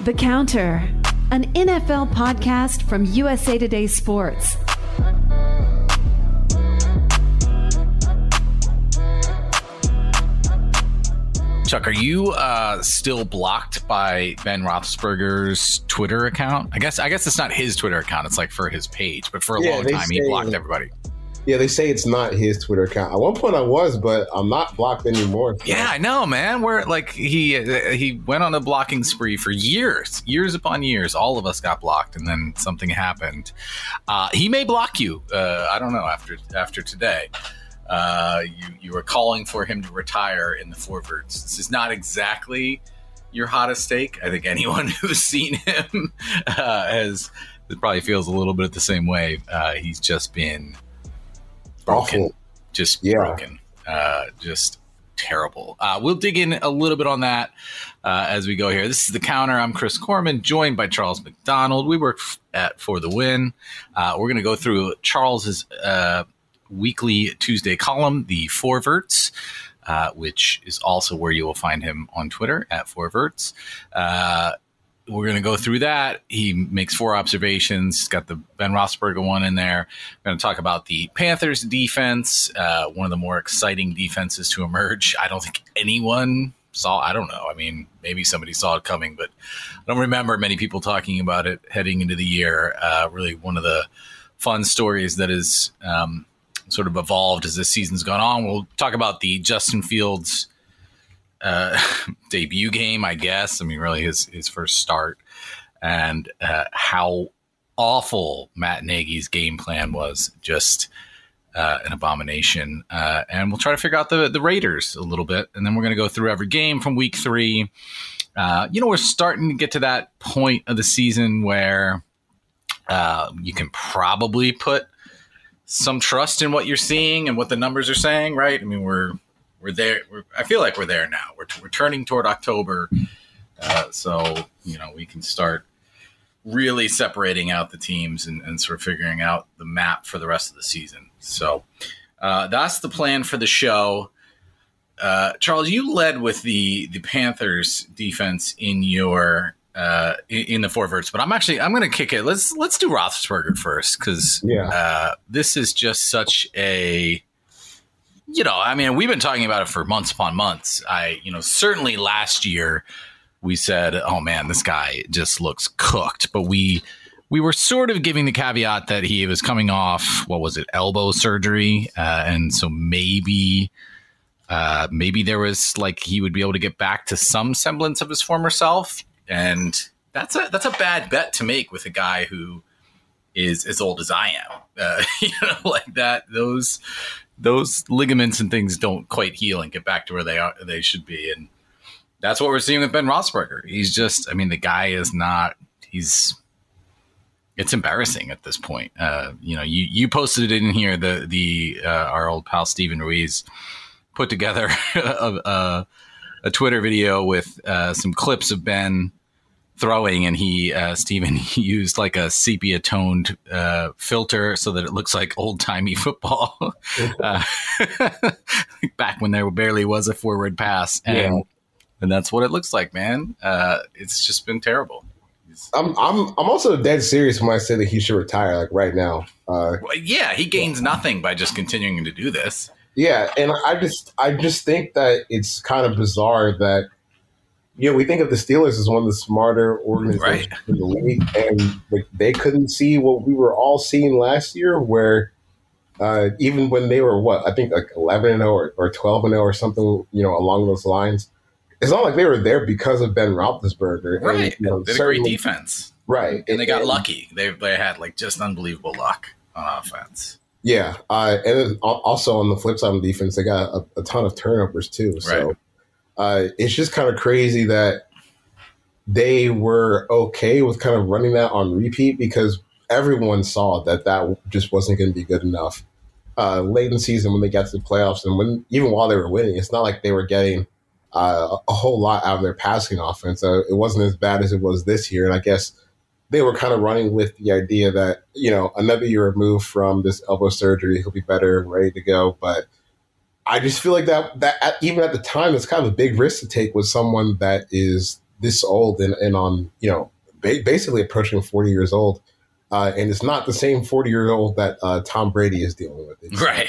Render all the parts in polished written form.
The Counter, an NFL podcast from USA Today Sports. Chuck, are you still blocked by Ben Roethlisberger's Twitter account? I guess it's not his Twitter account. It's like for his page, but for a long time he blocked everybody. Yeah, they say it's not his Twitter account. At one point I was, but I'm not blocked anymore. So. Yeah, I know, man. We're like he went on a blocking spree for years upon years. All of us got blocked, and then something happened. He may block you. I don't know after today. You were calling for him to retire in the Forverts. This is not exactly your hottest take. I think anyone who's seen him probably feels a little bit the same way. He's just been broken, broken, just terrible. We'll dig in a little bit on that as we go here. This is The Counter. I'm Chris Corman, joined by Charles McDonald. We work at For the Win. We're going to go through Charles's weekly Tuesday column, the Forverts, which is also where you will find him on Twitter at Forverts. We're going to go through that. He makes 4 observations. He's got the Ben Roethlisberger one in there. We're going to talk about the Panthers defense, one of the more exciting defenses to emerge. I don't think anyone saw. I don't know. I mean, maybe somebody saw it coming, but I don't remember many people talking about it heading into the year. Really one of the fun stories that is sort of evolved as this season's gone on. We'll talk about the Justin Fields debut game, I guess. I mean, really his first start, and how awful Matt Nagy's game plan was. Just an abomination. And we'll try to figure out the Raiders a little bit, and then we're going to go through every game from week 3. We're starting to get to that point of the season where you can probably put some trust in what you're seeing and what the numbers are saying, right? I mean, we're there. I feel like we're there now. We're turning toward October, so we can start really separating out the teams and sort of figuring out the map for the rest of the season. So that's the plan for the show. Charles, you led with the Panthers defense in your in the Forverts, but I'm going to kick it. Let's do Roethlisberger first, because this is just such a. I mean, we've been talking about it for months upon months. Certainly last year we said, oh man, this guy just looks cooked. But we were sort of giving the caveat that he was coming off, elbow surgery. And so maybe there was he would be able to get back to some semblance of his former self. And that's a bad bet to make with a guy who is as old as I am. Like that, those ligaments and things don't quite heal and get back to where they should be. And that's what we're seeing with Ben Roethlisberger. He's just, the guy is not, it's embarrassing at this point. You posted it in here, our old pal, Steven Ruiz, put together a Twitter video with some clips of Ben throwing, and Steven used like a sepia toned filter so that it looks like old timey football, back when there barely was a forward pass, and that's what it looks like, man. It's just been terrible. I'm also dead serious when I say that he should retire, right now. He gains nothing by just continuing to do this. Yeah, and I just think that it's kind of bizarre that. We think of the Steelers as one of the smarter organizations in the league, and they couldn't see what we were all seeing last year, where even when they were 11-0 or 12-0 or something, along those lines, it's not like they were there because of Ben Roethlisberger. Right, and, they had a great defense, right, and they got lucky. They had just unbelievable luck on offense. Yeah, and also on the flip side of the defense, they got a ton of turnovers too. So. Right. It's just kind of crazy that they were okay with kind of running that on repeat, because everyone saw that just wasn't going to be good enough late in the season when they got to the playoffs. And even while they were winning, it's not like they were getting a whole lot out of their passing offense. It wasn't as bad as it was this year. And I guess they were kind of running with the idea that, another year removed from this elbow surgery, he'll be better and ready to go. But I just feel like that even at the time, it's kind of a big risk to take with someone that is this old and on, basically approaching 40 years old. And it's not the same 40-year-old that Tom Brady is dealing with. Right.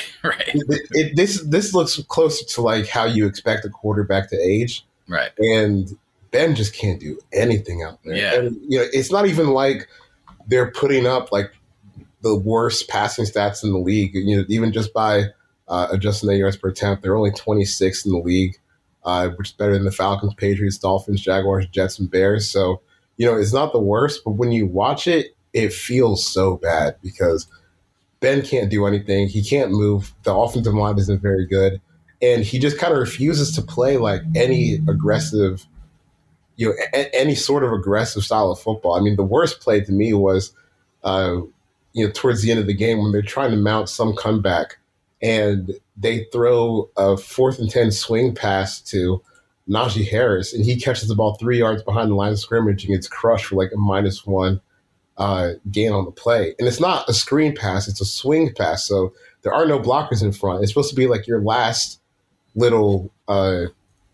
This looks closer to like how you expect a quarterback to age. Right. And Ben just can't do anything out there. Yeah. And, it's not even like they're putting up like the worst passing stats in the league. Even just by adjusting the yards per attempt, they're only 26th in the league, which is better than the Falcons, Patriots, Dolphins, Jaguars, Jets, and Bears. So, it's not the worst, but when you watch it, it feels so bad because Ben can't do anything. He can't move. The offensive line isn't very good. And he just kind of refuses to play like any aggressive, any sort of aggressive style of football. I mean, the worst play to me was, towards the end of the game when they're trying to mount some comeback and they throw a 4th and 10 swing pass to Najee Harris, and he catches the ball 3 yards behind the line of scrimmage and gets crushed for like a -1 gain on the play. And it's not a screen pass, it's a swing pass. So there are no blockers in front. It's supposed to be like your last little, like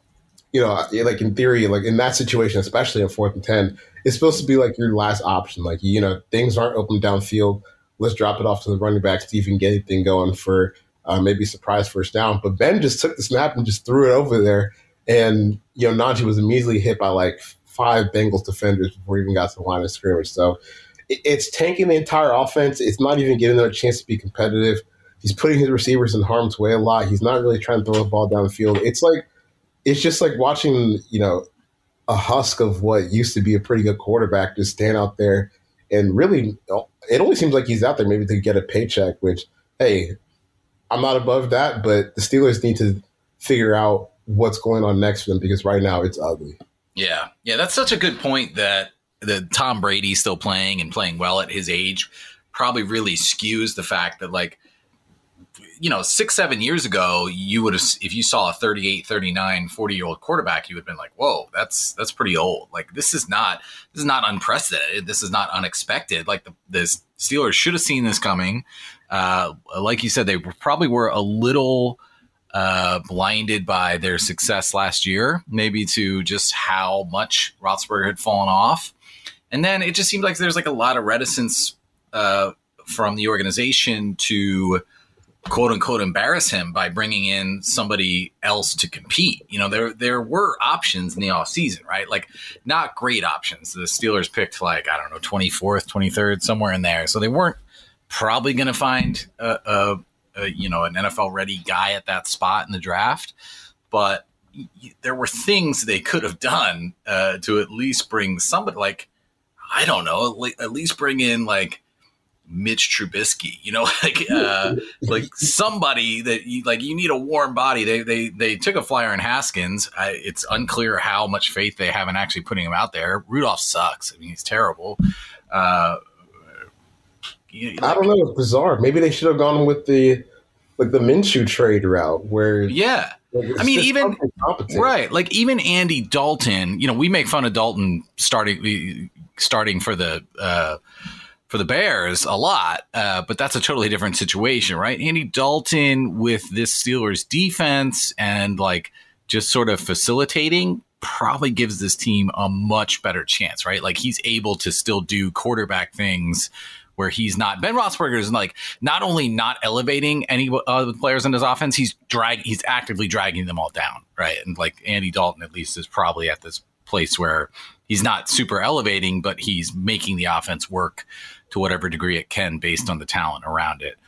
in theory, like in that situation, especially in 4th and 10, it's supposed to be like your last option. Like, things aren't open downfield. Let's drop it off to the running back, see if you can get anything going for maybe a surprise first down. But Ben just took the snap and just threw it over there. And, Najee was immediately hit by like 5 Bengals defenders before he even got to the line of scrimmage. So it's tanking the entire offense. It's not even giving them a chance to be competitive. He's putting his receivers in harm's way a lot. He's not really trying to throw the ball down the field. It's just like watching, a husk of what used to be a pretty good quarterback just stand out there. And really, it only seems like he's out there maybe to get a paycheck, which, hey, I'm not above that, but the Steelers need to figure out what's going on next for them because right now it's ugly. Yeah, that's such a good point that Tom Brady still playing and playing well at his age probably really skews the fact that, like, 6-7 years ago, you would have, if you saw a 38, 39, 40-year-old quarterback, you would have been like, whoa, that's pretty old. Like, this is not unprecedented. This is not unexpected. Like, the Steelers should have seen this coming. Like you said, they probably were a little blinded by their success last year, maybe to just how much Roethlisberger had fallen off. And then it just seemed like there's like a lot of reticence from the organization to quote unquote embarrass him by bringing in somebody else to compete. There were options in the offseason, right? Like, not great options. The Steelers picked like, I don't know, 24th, 23rd, somewhere in there. So they weren't probably going to find an NFL ready guy at that spot in the draft, but there were things they could have done to at least bring somebody, like, I don't know, at least bring in like Mitch Trubisky, like somebody that you need a warm body. They took a flyer in Haskins. It's unclear how much faith they have in actually putting him out there. Rudolph sucks. I mean, he's terrible. I don't know. It's bizarre. Maybe they should have gone with the Minshew trade route where. Yeah. I mean, even right. Like, even Andy Dalton, we make fun of Dalton starting for the Bears a lot, but that's a totally different situation, right? Andy Dalton with this Steelers defense and like just sort of facilitating probably gives this team a much better chance, right? Like, he's able to still do quarterback things where he's not. Ben Roethlisberger is like not only not elevating any other players in his offense, he's actively dragging them all down, right? And like Andy Dalton at least is probably at this place where he's not super elevating, but he's making the offense work to whatever degree it can based on the talent around it.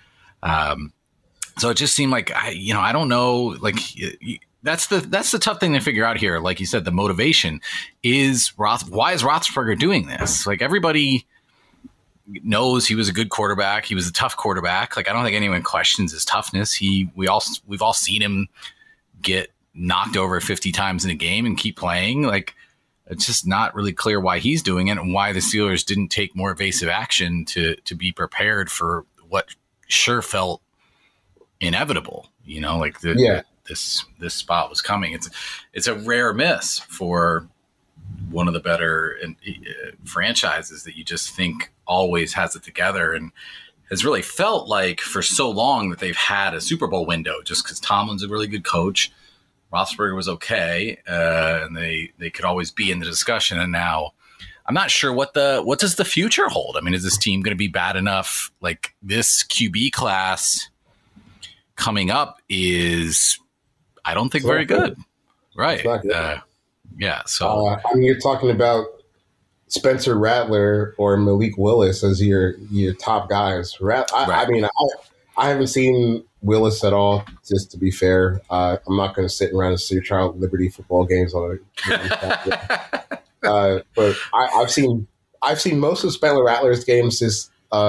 So it just seemed like I don't know, like that's the tough thing to figure out here. Like you said, the motivation is why is Roethlisberger doing this? Like, everybody knows he was a good quarterback. He was a tough quarterback. Like, I don't think anyone questions his toughness. We've all seen him get knocked over 50 times in a game and keep playing. Like, it's just not really clear why he's doing it and why the Steelers didn't take more evasive action to be prepared for what sure felt inevitable. Like this spot was coming. It's a rare miss for one of the better franchises that you just think always has it together and has really felt like for so long that they've had a Super Bowl window just because Tomlin's a really good coach. Roethlisberger was okay, and they could always be in the discussion. And now I'm not sure what does the future hold. I mean, is this team going to be bad enough? Like, this QB class coming up is, I don't think, very good. Right. Yeah. So I mean, you're talking about Spencer Rattler or Malik Willis as your top guys. I mean, I haven't seen Willis at all, just to be fair. I'm not going to sit around and see Child Liberty football games on it. But I've seen most of Spencer Rattler's games this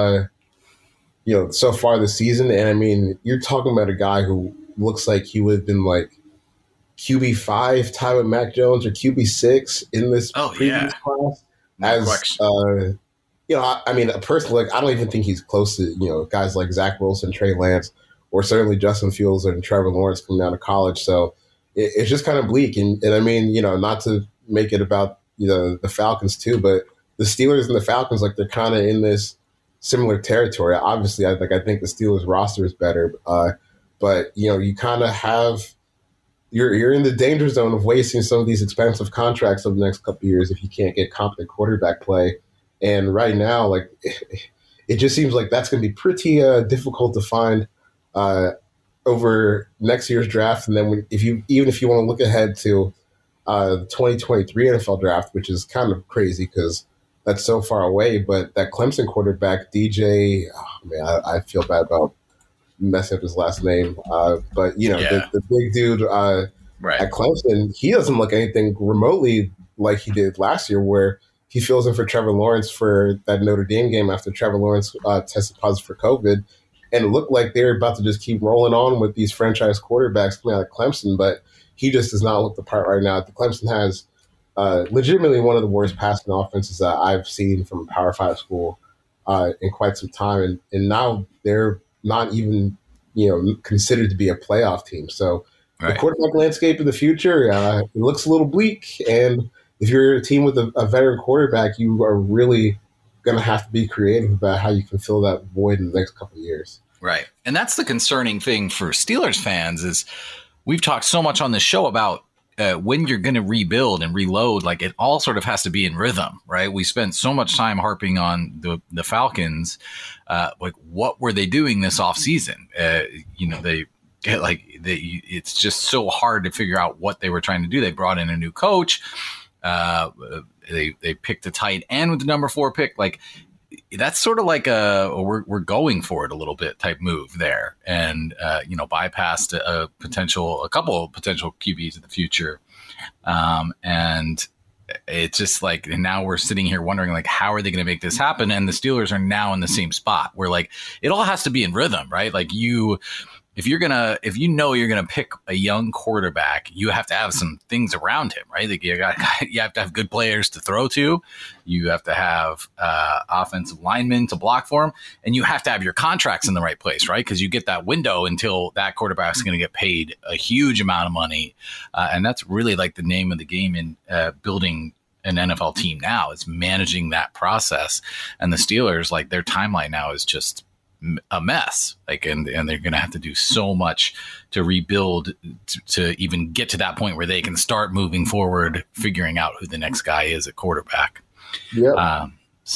so far this season, and I mean, you're talking about a guy who looks like he would have been like QB5 tied with Mac Jones or QB6 in this previous class. I mean, personally, I don't even think he's close to guys like Zach Wilson, Trey Lance, or certainly Justin Fields and Trevor Lawrence coming out of college. So it's just kind of bleak. And I mean, not to make it about the Falcons too, but the Steelers and the Falcons, like, they're kind of in this similar territory. Obviously, I think the Steelers roster is better, but you kind of have you're in the danger zone of wasting some of these expensive contracts over the next couple of years if you can't get competent quarterback play. And right now, like, it just seems like that's going to be pretty difficult to find over next year's draft. And then if you want to look ahead to the 2023 NFL draft, which is kind of crazy because that's so far away, but that Clemson quarterback, DJ, I feel bad about messing up his last name. But, the big dude at Clemson, he doesn't look anything remotely like he did last year, where he fills in for Trevor Lawrence for that Notre Dame game after Trevor Lawrence tested positive for COVID. And it looked like they were about to just keep rolling on with these franchise quarterbacks coming out of Clemson, but he just does not look the part right now. The Clemson has legitimately one of the worst passing offenses that I've seen from a Power 5 school in quite some time. And now they're not even, considered to be a playoff team. So the quarterback landscape in the future, it looks a little bleak. And if you're a team with a veteran quarterback, you are really going to have to be creative about how you can fill that void in the next couple of years. Right. And that's the concerning thing for Steelers fans is we've talked so much on this show about when you're going to rebuild and reload, like, it all sort of has to be in rhythm, right? We spent so much time harping on the Falcons. Like, what were they doing this offseason? It's just so hard to figure out what they were trying to do. They brought in a new coach. They picked a tight end with the number 4 pick. Like, that's sort of like we're going for it a little bit type move there, and bypassed a couple of potential QBs in the future, and it's just like, and now we're sitting here wondering, like, how are they going to make this happen? And the Steelers are now in the same spot where, like, it all has to be in rhythm, right? Like, if you're gonna pick a young quarterback, you have to have some things around him, right? Like, you have to have good players to throw to, you have to have offensive linemen to block for him, and you have to have your contracts in the right place, right? Because you get that window until that quarterback's going to get paid a huge amount of money, and that's really like the name of the game in building an NFL team now. Is managing that process, and the Steelers, like, their timeline now is just a mess, like, and they're going to have to do so much to rebuild to even get to that point where they can start moving forward, figuring out who the next guy is at quarterback. Yeah.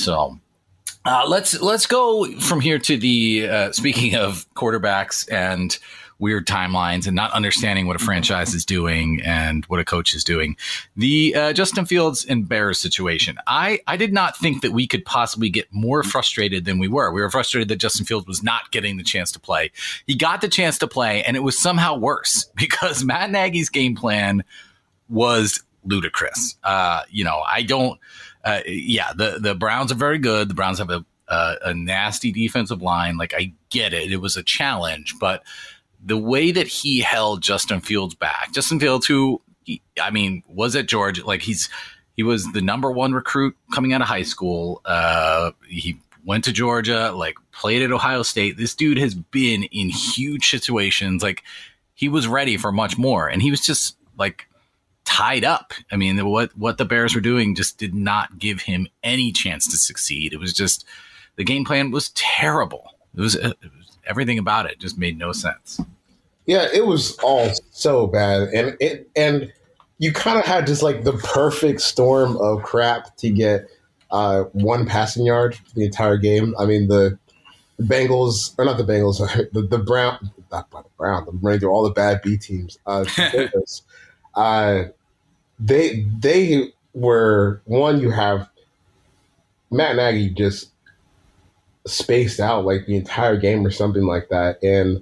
Let's go from here to the speaking of quarterbacks and weird timelines and not understanding what a franchise is doing and what a coach is doing. The Justin Fields and Bears situation. I did not think that we could possibly get more frustrated than we were. We were frustrated that Justin Fields was not getting the chance to play. He got the chance to play, and it was somehow worse because Matt Nagy's game plan was ludicrous. The Browns are very good. The Browns have a nasty defensive line. Like, I get it. It was a challenge, but the way that he held Justin Fields back, Justin Fields, who, was at Georgia, like, he was the number 1 recruit coming out of high school. He went to Georgia, like, played at Ohio State. This dude has been in huge situations. Like, he was ready for much more, and he was just, like, tied up. I mean, what the Bears were doing just did not give him any chance to succeed. It was just, the game plan was terrible. It was everything about it just made no sense. Yeah, it was all so bad, and you kind of had just like the perfect storm of crap to get one passing yard for the entire game. I mean, the Bengals, or not the Bengals, the Brown, not the Brown, I'm running through all the bad B teams. The Bengals, they were one. You have Matt Nagy just spaced out like the entire game or something like that, and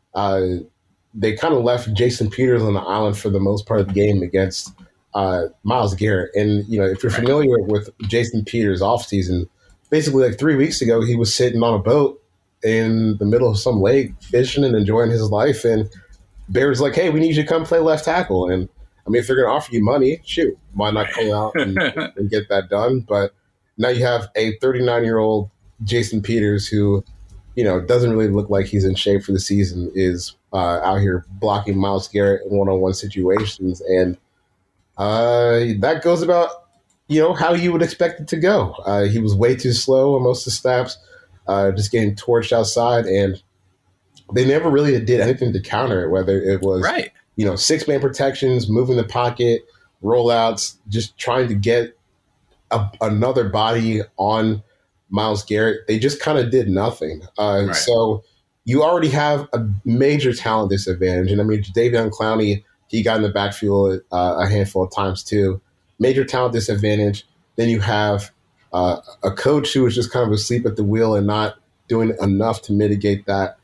they kind of left Jason Peters on the island for the most part of the game against Myles Garrett. And if you're familiar with Jason Peters' offseason, basically like 3 weeks ago, he was sitting on a boat in the middle of some lake fishing and enjoying his life, and Bears like, hey, we need you to come play left tackle. And I mean, if they're going to offer you money, shoot, why not come out and get that done? But now you have a 39-year-old Jason Peters who, doesn't really look like he's in shape for the season, is out here blocking Myles Garrett in one-on-one situations. And that goes about, how you would expect it to go. He was way too slow on most of the snaps, just getting torched outside. And they never really did anything to counter it, whether it was, right. 6-man protections, moving the pocket, rollouts, just trying to get another body on Myles Garrett. They just kind of did nothing. Right. So you already have a major talent disadvantage. And I mean, Jadeveon Clowney, he got in the backfield a handful of times too. Major talent disadvantage. Then you have a coach who was just kind of asleep at the wheel and not doing enough to mitigate that.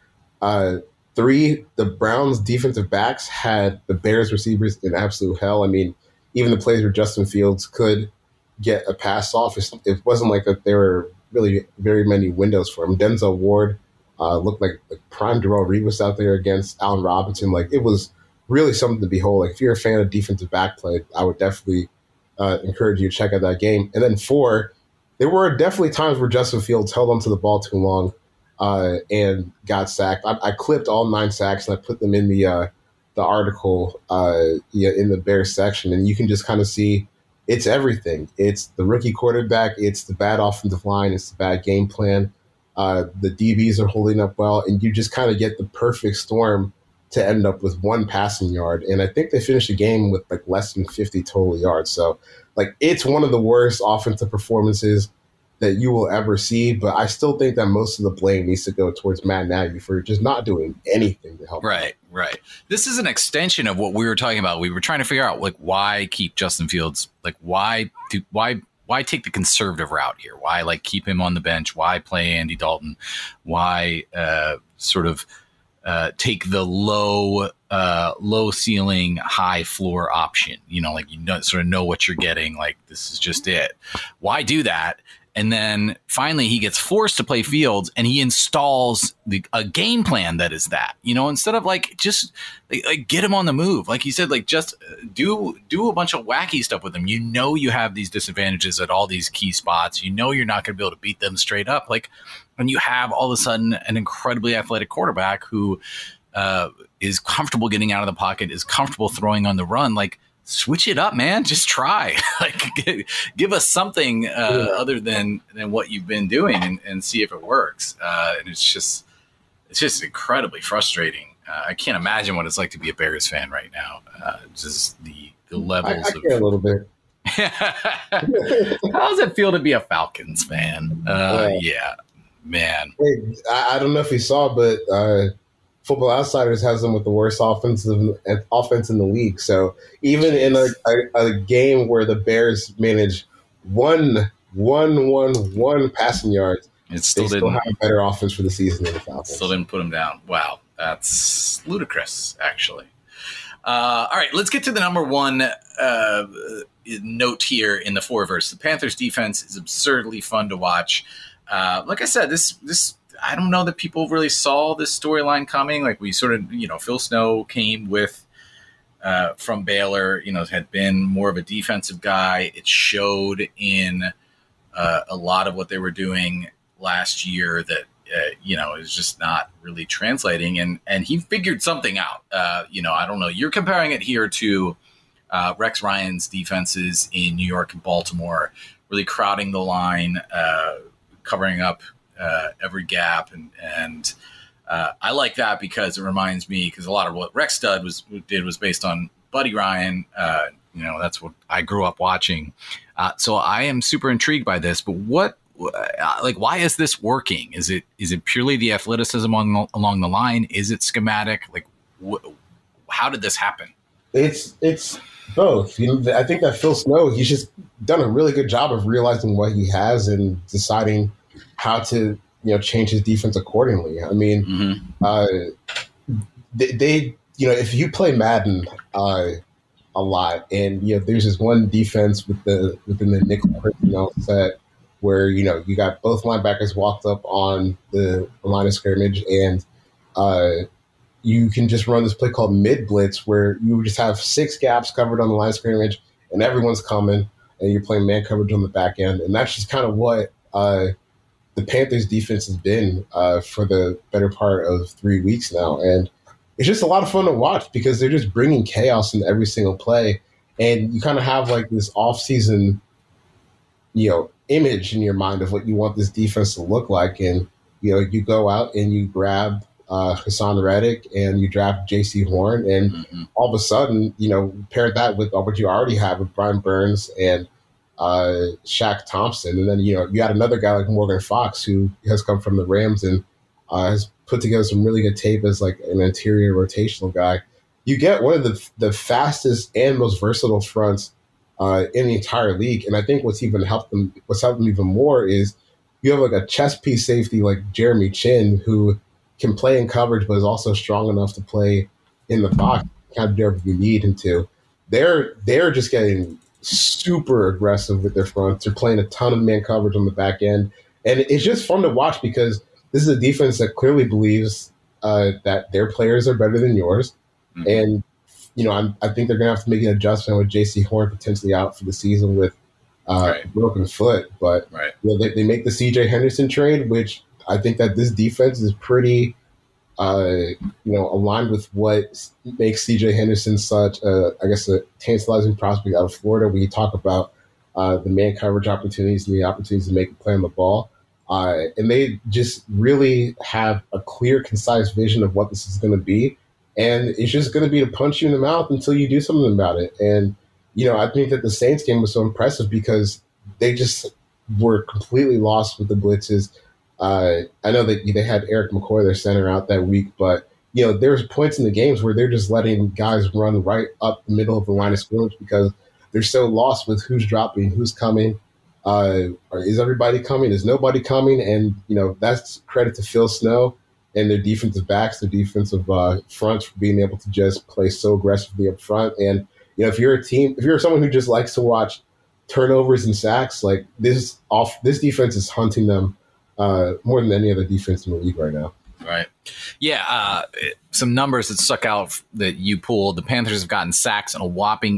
The Browns defensive backs had the Bears receivers in absolute hell. I mean, even the plays where Justin Fields could get a pass off, it wasn't like that there were really very many windows for him. Denzel Ward looked like prime Darrelle Revis out there against Allen Robinson. Like, it was really something to behold. Like, if you're a fan of defensive back play, I would definitely encourage you to check out that game. And then 4, there were definitely times where Justin Fields held onto the ball too long and got sacked. I clipped all 9 sacks and I put them in the article in the Bears section, and you can just kind of see it's everything. It's the rookie quarterback, it's the bad offensive line, it's the bad game plan. The DBs are holding up well, and you just kind of get the perfect storm to end up with 1 passing yard. And I think they finished the game with like less than 50 total yards. So like, it's one of the worst offensive performances that you will ever see, but I still think that most of the blame needs to go towards Matt Nagy for just not doing anything to help. Right. This is an extension of what we were talking about. We were trying to figure out, like, why keep Justin Fields? Like, why take the conservative route here? Why, like, keep him on the bench? Why play Andy Dalton? Why take the low ceiling, high floor option? Like, sort of know what you're getting. Like, this is just it. Why do that? And then finally he gets forced to play Fields, and he installs a game plan that is that, instead of like just like get him on the move. Like you said, like just do a bunch of wacky stuff with him. You have these disadvantages at all these key spots. You're not going to be able to beat them straight up. Like when you have all of a sudden an incredibly athletic quarterback who is comfortable getting out of the pocket, is comfortable throwing on the run, like, switch it up, man. Just try. Like, give us something other than what you've been doing, and see if it works. And it's just incredibly frustrating. I can't imagine what it's like to be a Bears fan right now. Just the levels I care a little bit. How does it feel to be a Falcons fan? Yeah, man. Hey, I don't know if you saw, but Football Outsiders has them with the worst offense in the league. So even in a game where the Bears managed one passing yards, they still have a better offense for the season than the Falcons. Still didn't put them down. Wow, that's ludicrous, actually. All right, let's get to the number 1 note here in the Fourverse. The Panthers defense is absurdly fun to watch. Like I said, this I don't know that people really saw this storyline coming. Like, we sort of, Phil Snow came with from Baylor, had been more of a defensive guy. It showed in a lot of what they were doing last year that, is just not really translating. And he figured something out. I don't know. You're comparing it here to Rex Ryan's defenses in New York and Baltimore, really crowding the line, covering up every gap, and I like that because it reminds me, because a lot of what Rex Stud did was based on Buddy Ryan. That's what I grew up watching. So I am super intrigued by this. But why is this working? Is it purely the athleticism along the line? Is it schematic? Like, how did this happen? It's both. I think that Phil Snow, he's just done a really good job of realizing what he has and deciding how to change his defense accordingly. I mean, they if you play Madden a lot, and there's this one defense within the nickel personnel set where you got both linebackers walked up on the line of scrimmage, and you can just run this play called mid blitz where you just have 6 gaps covered on the line of scrimmage, and everyone's coming, and you're playing man coverage on the back end, and that's just kind of what the Panthers defense has been for the better part of 3 weeks now. And it's just a lot of fun to watch because they're just bringing chaos in every single play. And you kind of have like this off-season, image in your mind of what you want this defense to look like. And, you go out and you grab Hassan Reddick and you draft J.C. Horn. And all of a sudden, pair that with what you already have with Brian Burns and Shaq Thompson, and then you got another guy like Morgan Fox who has come from the Rams and has put together some really good tape as like an interior rotational guy. You get one of the fastest and most versatile fronts in the entire league, and I think what's helped them even more is you have like a chess piece safety like Jeremy Chin who can play in coverage but is also strong enough to play in the box, kind of whatever you need him to. They're just getting super aggressive with their fronts. They're playing a ton of man coverage on the back end. And it's just fun to watch because this is a defense that clearly believes that their players are better than yours. And, I think they're going to have to make an adjustment with J.C. Horn potentially out for the season with a broken foot. But they make the C.J. Henderson trade, which I think that this defense is pretty aligned with what makes C.J. Henderson such a tantalizing prospect out of Florida when you talk about the man coverage opportunities and the opportunities to make a play on the ball. And they just really have a clear, concise vision of what this is going to be. And it's just going to be to punch you in the mouth until you do something about it. And, I think that the Saints game was so impressive because they just were completely lost with the blitzes. I know that they had Eric McCoy, their center, out that week, but there's points in the games where they're just letting guys run right up the middle of the line of scrimmage because they're so lost with who's dropping, who's coming. Is everybody coming? Is nobody coming? And that's credit to Phil Snow and their defensive backs, their defensive fronts for being able to just play so aggressively up front. And if you're someone who just likes to watch turnovers and sacks, like this defense is hunting them more than any other defense in the league right now. Right. Yeah. Some numbers that stuck out that you pulled. The Panthers have gotten sacks on a whopping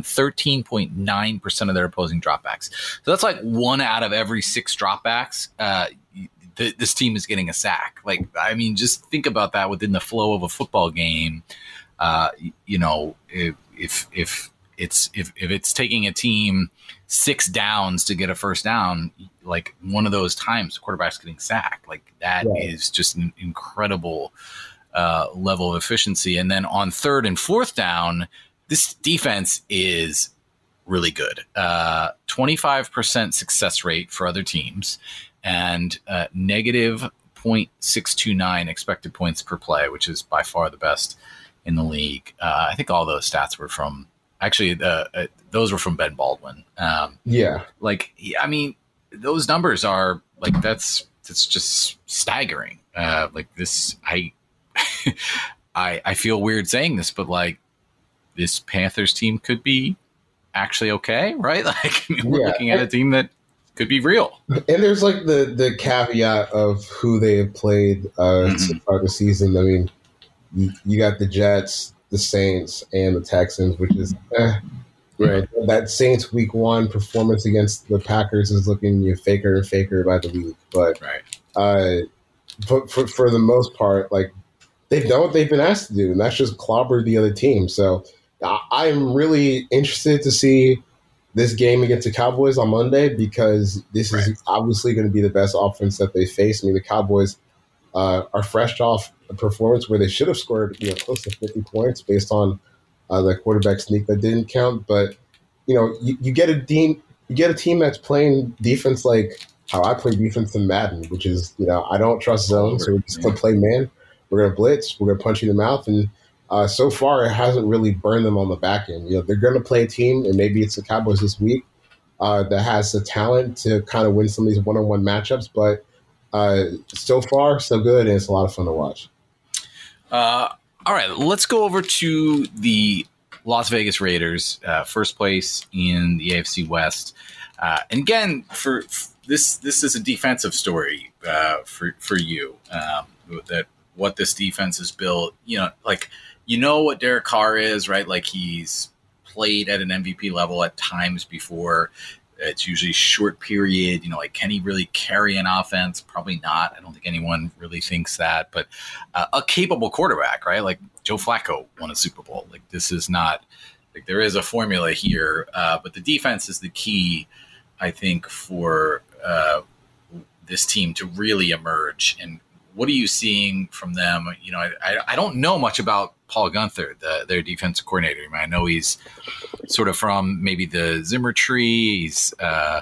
13.9% of their opposing dropbacks. So that's like 1 out of every 6 dropbacks. This team is getting a sack. Like, I mean, just think about that within the flow of a football game. If it's taking a team 6 downs to get a first down, like one of those times the quarterback's getting sacked, like that is just an incredible level of efficiency. And then on 3rd and 4th down, this defense is really good. 25% success rate for other teams and negative 0.629 expected points per play, which is by far the best in the league. I think all those stats were from those were from Ben Baldwin. I mean, those numbers are like, that's just staggering. Like this, I feel weird saying this, but like this Panthers team could be actually okay, right? Like we're looking at a team that could be real. And there's like the caveat of who they have played so far this season. I mean, you got the Jets, the Saints, and the Texans, which is right. That Saints Week 1 performance against the Packers is looking faker and faker by the week. But for the most part, like they've done what they've been asked to do, and that's just clobber the other team. So I'm really interested to see this game against the Cowboys on Monday because this is obviously going to be the best offense that they face. I mean, the Cowboys are fresh off a performance where they should have scored close to 50 points based on the quarterback sneak that didn't count. But you get a team that's playing defense like how I play defense in Madden, which is I don't trust zone, so we're just gonna play man. We're gonna blitz. We're gonna punch you in the mouth, and so far it hasn't really burned them on the back end. They're gonna play a team, and maybe it's the Cowboys this week that has the talent to kind of win some of these one-on-one matchups, but so far so good, and it's a lot of fun to watch. All right, let's go over to the Las Vegas Raiders, first place in the AFC West. And again, for this is a defensive story for you. That what this defense is built. What Derek Carr is, right? Like he's played at an MVP level at times before. It's usually short period. Can he really carry an offense? Probably not. I don't think anyone really thinks that. But a capable quarterback, right? Like Joe Flacco won a Super Bowl. Like this is not like there is a formula here, but the defense is the key, I think, for this team to really emerge. And what are you seeing from them? I don't know much about Paul Guenther, their defensive coordinator. I know he's sort of from maybe the Zimmer tree. He's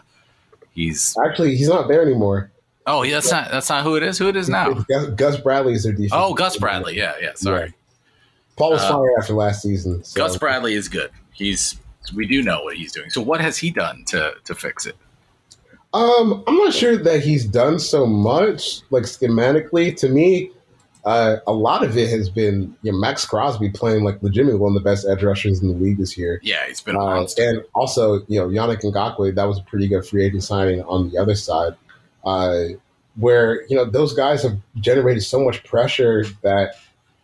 actually he's not there anymore. Oh, yeah, that's not who it is. Who it is now? Gus Bradley is their defense. Oh, Gus Bradley. Yeah. Sorry. Yeah. Paul was fired after last season. So. Gus Bradley is good. We do know what he's doing. So what has he done to fix it? I'm not sure that he's done so much, like schematically. To me, a lot of it has been Max Crosby playing like legitimately one of the best edge rushers in the league this year. Yeah, he's been a monster. And also, Yannick Ngakoue, that was a pretty good free agent signing on the other side, where those guys have generated so much pressure that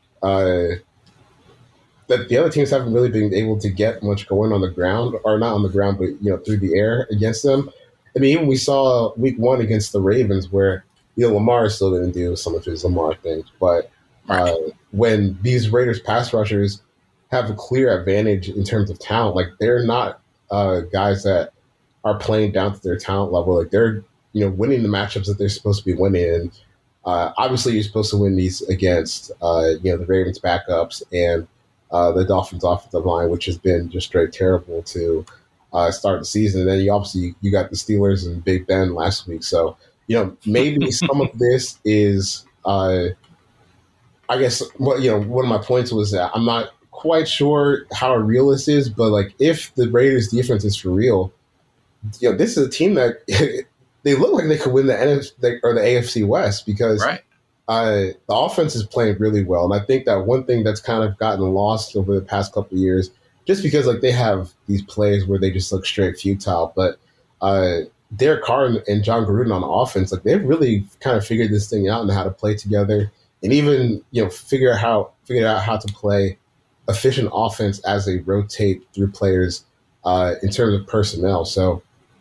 that the other teams haven't really been able to get much going on the ground, or not on the ground, but through the air against them. I mean, even we saw week 1 against the Ravens where, Lamar still didn't do some of his Lamar things. But when these Raiders pass rushers have a clear advantage in terms of talent, like they're not guys that are playing down to their talent level. Like they're, winning the matchups that they're supposed to be winning. And obviously you're supposed to win these against, the Ravens backups and the Dolphins offensive line, which has been just straight terrible to start the season. And then you got the Steelers and Big Ben last week. So, maybe some of this is, I guess, one of my points was that I'm not quite sure how real this is, but like if the Raiders defense is for real, this is a team that they look like they could win the NFC or the AFC West because the offense is playing really well. And I think that one thing that's kind of gotten lost over the past couple of years, just because like they have these plays where they just look straight futile, but Derek Carr and John Gruden on offense, like they've really kind of figured this thing out and how to play together, and even figured out how to play efficient offense as they rotate through players in terms of personnel. So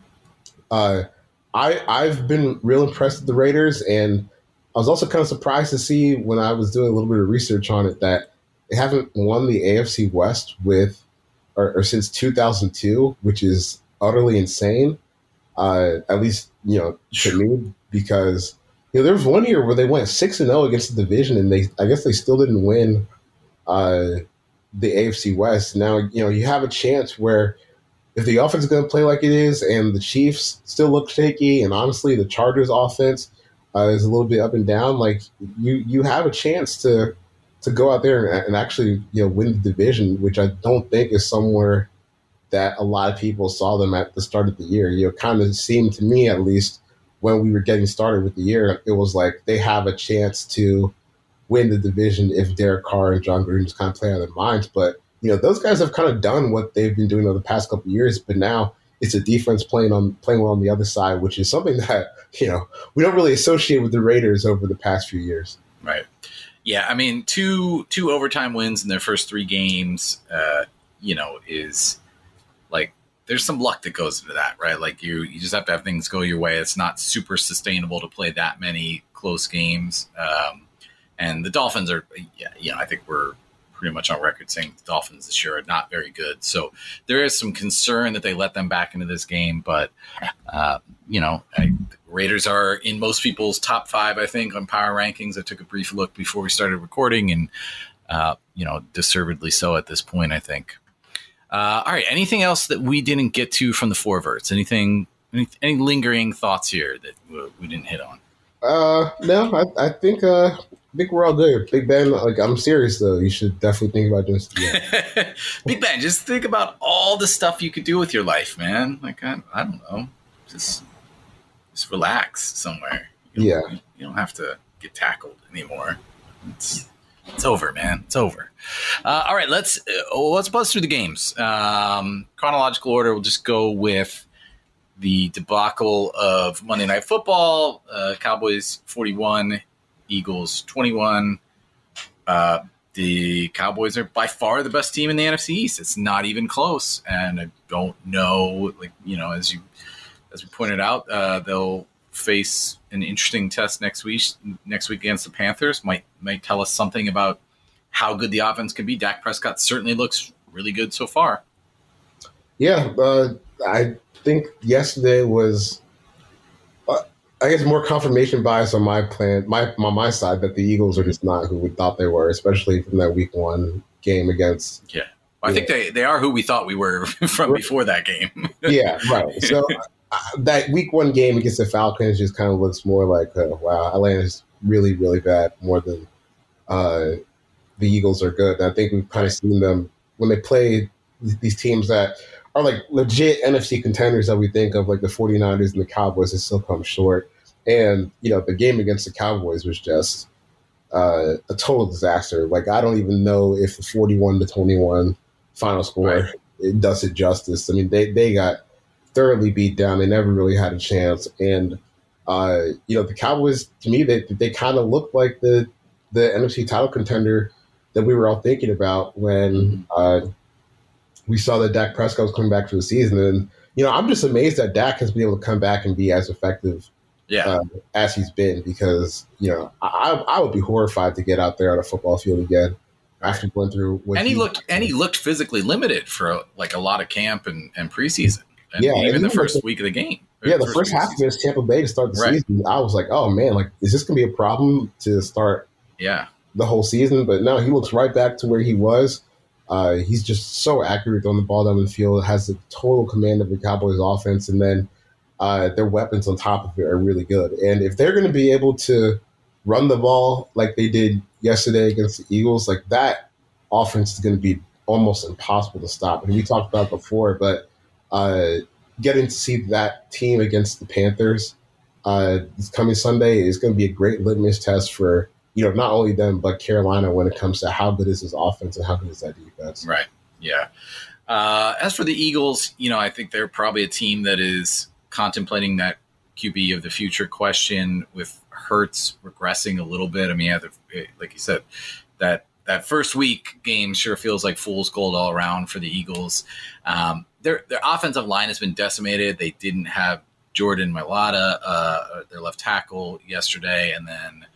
I've been real impressed with the Raiders, and I was also kind of surprised to see when I was doing a little bit of research on it that they haven't won the AFC West or since 2002, which is utterly insane. At least, to me, because there was one year where they went 6-0 against the division, and I guess they still didn't win the AFC West. Now, you have a chance where if the offense is going to play like it is, and the Chiefs still look shaky, and honestly, the Chargers offense is a little bit up and down, like you have a chance to go out there and actually win the division, which I don't think is somewhere that a lot of people saw them at the start of the year. It kind of seemed to me, at least when we were getting started with the year, it was like they have a chance to win the division if Derek Carr and John Gruden just kind of play on their minds. But those guys have kind of done what they've been doing over the past couple of years, but now it's a defense playing well on the other side, which is something that we don't really associate with the Raiders over the past few years. Right. Yeah, I mean, two overtime wins in their first 3 games, is like there's some luck that goes into that, right? Like you just have to have things go your way. It's not super sustainable to play that many close games. And the Dolphins are, I think we're pretty much on record saying the Dolphins this year are not very good. So there is some concern that they let them back into this game. But, Raiders are in most people's top 5, I think, on power rankings. I took a brief look before we started recording, and, deservedly so at this point, I think. All right. Anything else that we didn't get to from the Forverts? Any lingering thoughts here that we didn't hit on? No, I think we're all good. Big Ben, I'm serious though. You should definitely think about doing something. Big Ben, just think about all the stuff you could do with your life, man. Like I don't know, just relax somewhere. You don't have to get tackled anymore. It's over, man. It's over. All right, let's buzz through the games. Chronological order. We'll just go with the debacle of Monday Night Football. Cowboys 41, Eagles 21. The Cowboys are by far the best team in the NFC East. It's not even close. And I don't know, as we pointed out, they'll face an interesting test next week against the Panthers. Might tell us something about how good the offense can be. Dak Prescott certainly looks really good so far. Yeah, I think yesterday was, I guess, more confirmation bias on my side that the Eagles are just not who we thought they were, especially from that Week 1 game against. Yeah, I think they are who we thought we were from before that game. Yeah, right. So that Week 1 game against the Falcons just kind of looks more like, wow, Atlanta's really, really bad, more than the Eagles are good. And I think we've kind of seen them when they play these teams that are like legit NFC contenders that we think of, like the 49ers and the Cowboys, and still come short. And, the game against the Cowboys was just a total disaster. Like, I don't even know if the 41-21 final score it does it justice. I mean, they got thoroughly beat down. They never really had a chance. And, the Cowboys, to me, they kind of looked like the NFC title contender that we were all thinking about when we saw that Dak Prescott was coming back for the season. And, I'm just amazed that Dak has been able to come back and be as effective as he's been, because, I would be horrified to get out there on a football field again after going through what he looked physically limited for a lot of camp and preseason. And even the first week of the game. Yeah, the first half against Tampa Bay to start the season, I was like, oh man, is this going to be a problem to start the whole season? But no, he looks right back to where he was. He's just so accurate on the ball down the field, has the total command of the Cowboys offense, and then their weapons on top of it are really good. And if they're going to be able to run the ball like they did yesterday against the Eagles, like that offense is going to be almost impossible to stop. And we talked about it before, but getting to see that team against the Panthers this coming Sunday is going to be a great litmus test for, not only them, but Carolina when it comes to how good is his offense and how good is that defense. Right. Yeah. As for the Eagles, I think they're probably a team that is contemplating that QB of the future question, with Hurts regressing a little bit. I mean, like you said, that first week game sure feels like fool's gold all around for the Eagles. Their offensive line has been decimated. They didn't have Jordan Mailata, their left tackle, yesterday, and then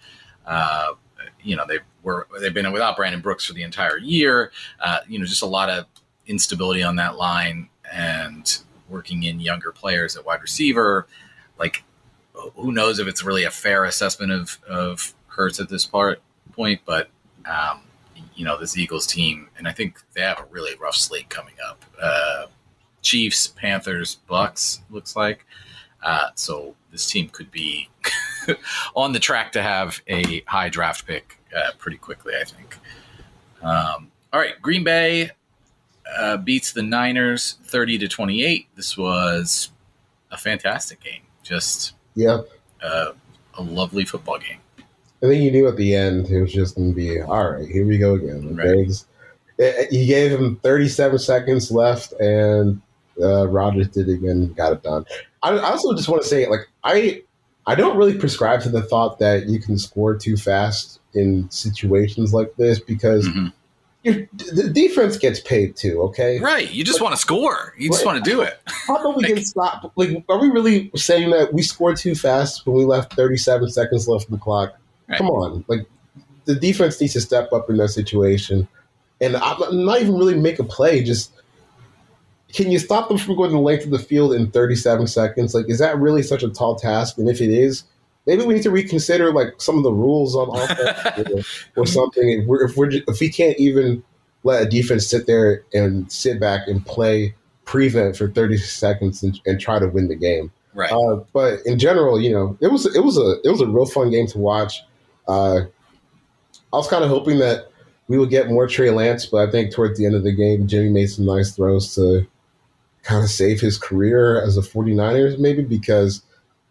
they've been without Brandon Brooks for the entire year. Just a lot of instability on that line, and working in younger players at wide receiver. Like, who knows if it's really a fair assessment of Hurts at this point, but this Eagles team, and I think they have a really rough slate coming up. Chiefs, Panthers, Bucks, looks like. So this team could be on the track to have a high draft pick pretty quickly, I think. All right, Green Bay beats the Niners 30-28. This was a fantastic game. Just a lovely football game. I think you knew at the end it was just going to be, all right, here we go again. Right. You gave him 37 seconds left, and Rodgers did it again, got it done. I also just want to say, I don't really prescribe to the thought that you can score too fast in situations like this, because the defense gets paid too, okay? Right. You just want to score. You just want to do it. How about we get stopped? Are we really saying that we scored too fast when we left 37 seconds left on the clock? Right. Come on. The defense needs to step up in that situation. And I'm not even really make a play. Just can you stop them from going the length of the field in 37 seconds? Like, is that really such a tall task? And if it is, maybe we need to reconsider like some of the rules on offense or something. If we can't even let a defense sit there and sit back and play prevent for 30 seconds and try to win the game. Right. But in general, it was a real fun game to watch. I was kind of hoping that we would get more Trey Lance, but I think towards the end of the game, Jimmy made some nice throws to kind of save his career as a 49ers, maybe because,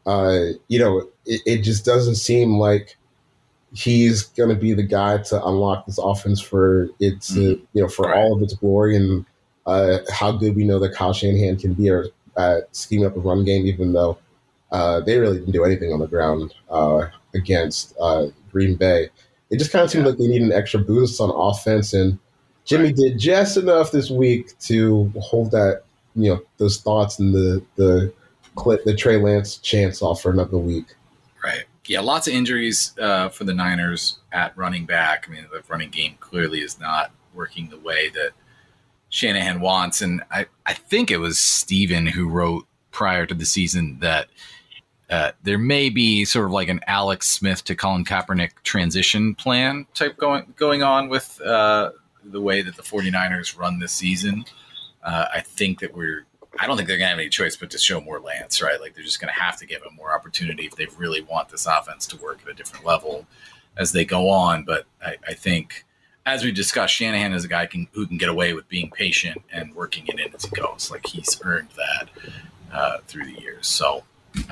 it just doesn't seem like he's going to be the guy to unlock this offense for its, for all of its glory and how good we know that Kyle Shanahan can be at scheming up a run game, even though they really didn't do anything on the ground against Green Bay. It just kind of seems like they need an extra boost on offense, and Jimmy did just enough this week to hold that, those thoughts and the Trey Lance chance off for another week. Right. Yeah, lots of injuries for the Niners at running back. I mean, the running game clearly is not working the way that Shanahan wants. And I think it was Steven who wrote prior to the season that there may be sort of like an Alex Smith to Colin Kaepernick transition plan type going on with the way that the 49ers run this season. I think that I don't think they're going to have any choice but to show more Lance, right? Like they're just going to have to give him more opportunity if they really want this offense to work at a different level as they go on. But I think, as we discussed, Shanahan is a guy who can get away with being patient and working it in as he goes. Like he's earned that through the years. So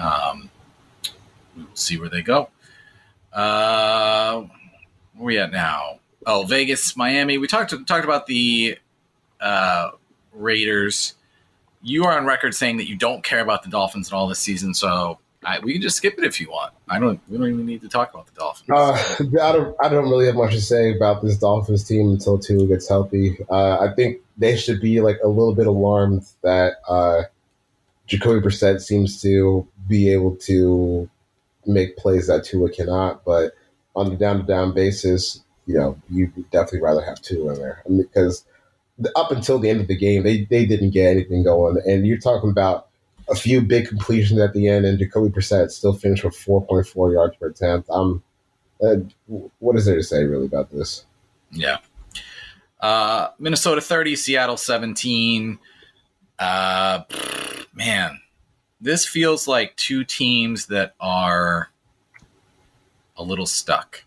we'll see where they go. Where are we at now? Oh, Vegas, Miami. We talked about the Raiders. You are on record saying that you don't care about the Dolphins at all this season, so we can just skip it if you want. We don't even need to talk about the Dolphins. I don't really have much to say about this Dolphins team until Tua gets healthy. I think they should be like a little bit alarmed that Jacoby Brissett seems to be able to make plays that Tua cannot. But on the down-to-down basis, you'd definitely rather have Tua in there. Because up until the end of the game, they didn't get anything going. And you're talking about a few big completions at the end, and Jacoby Brissett still finished with 4.4 yards per attempt. What is there to say, really, about this? Yeah. Minnesota 30, Seattle 17. Man, this feels like two teams that are a little stuck.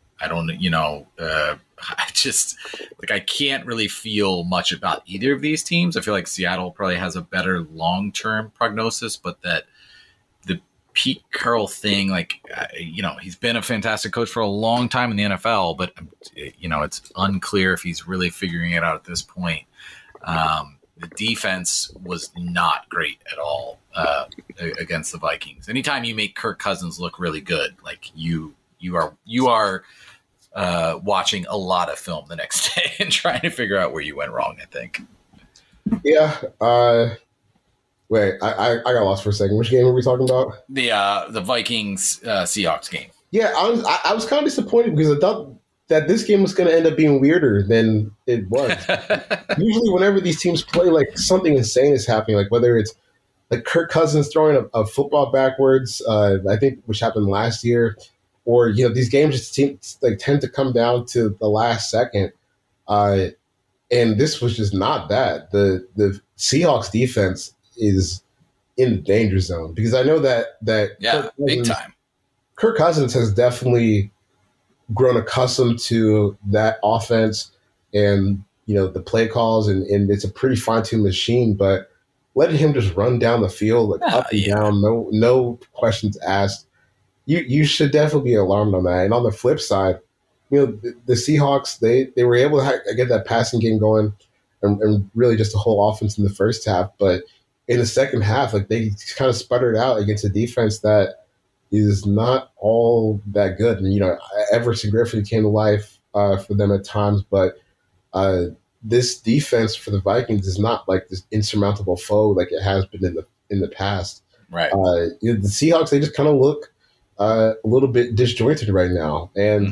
I can't really feel much about either of these teams. I feel like Seattle probably has a better long-term prognosis, but that the Pete Carroll thing, he's been a fantastic coach for a long time in the NFL, but, it's unclear if he's really figuring it out at this point. The defense was not great at all against the Vikings. Anytime you make Kirk Cousins look really good, like you are watching a lot of film the next day and trying to figure out where you went wrong, I think. Yeah. Wait, I got lost for a second. Which game were we talking about? The Vikings Seahawks game. Yeah, I was kind of disappointed because I thought that this game was going to end up being weirder than it was. Usually whenever these teams play, like something insane is happening, like whether it's like Kirk Cousins throwing a football backwards, I think, which happened last year, or these games just tend to come down to the last second, and this was just not that. The Seahawks defense is in the danger zone because I know that big time. Kirk Cousins has definitely grown accustomed to that offense and the play calls, and it's a pretty fine-tuned machine. But letting him just run down the field up and down, no questions asked. You should definitely be alarmed on that. And on the flip side, the Seahawks, they were able to get that passing game going and really just the whole offense in the first half. But in the second half, they kind of sputtered out against a defense that is not all that good. And, Everson Griffin came to life for them at times. But this defense for the Vikings is not like this insurmountable foe like it has been in the past. Right. The Seahawks, they just kind of look a little bit disjointed right now. And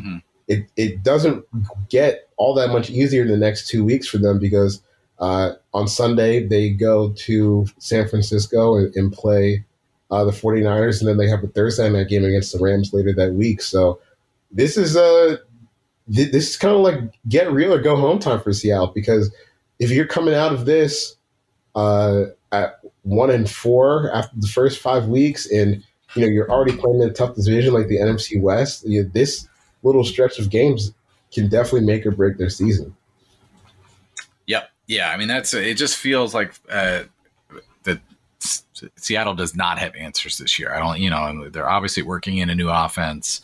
it doesn't get all that much easier in the next 2 weeks for them because on Sunday they go to San Francisco and play the 49ers, and then they have a Thursday night game against the Rams later that week. So this is kind of like get real or go home time for Seattle, because if you're coming out of this at 1-4 after the first 5 weeks, and you're already playing in a tough division like the NFC West, this little stretch of games can definitely make or break their season. Yep. Yeah. I mean, it just feels like that Seattle does not have answers this year. And they're obviously working in a new offense.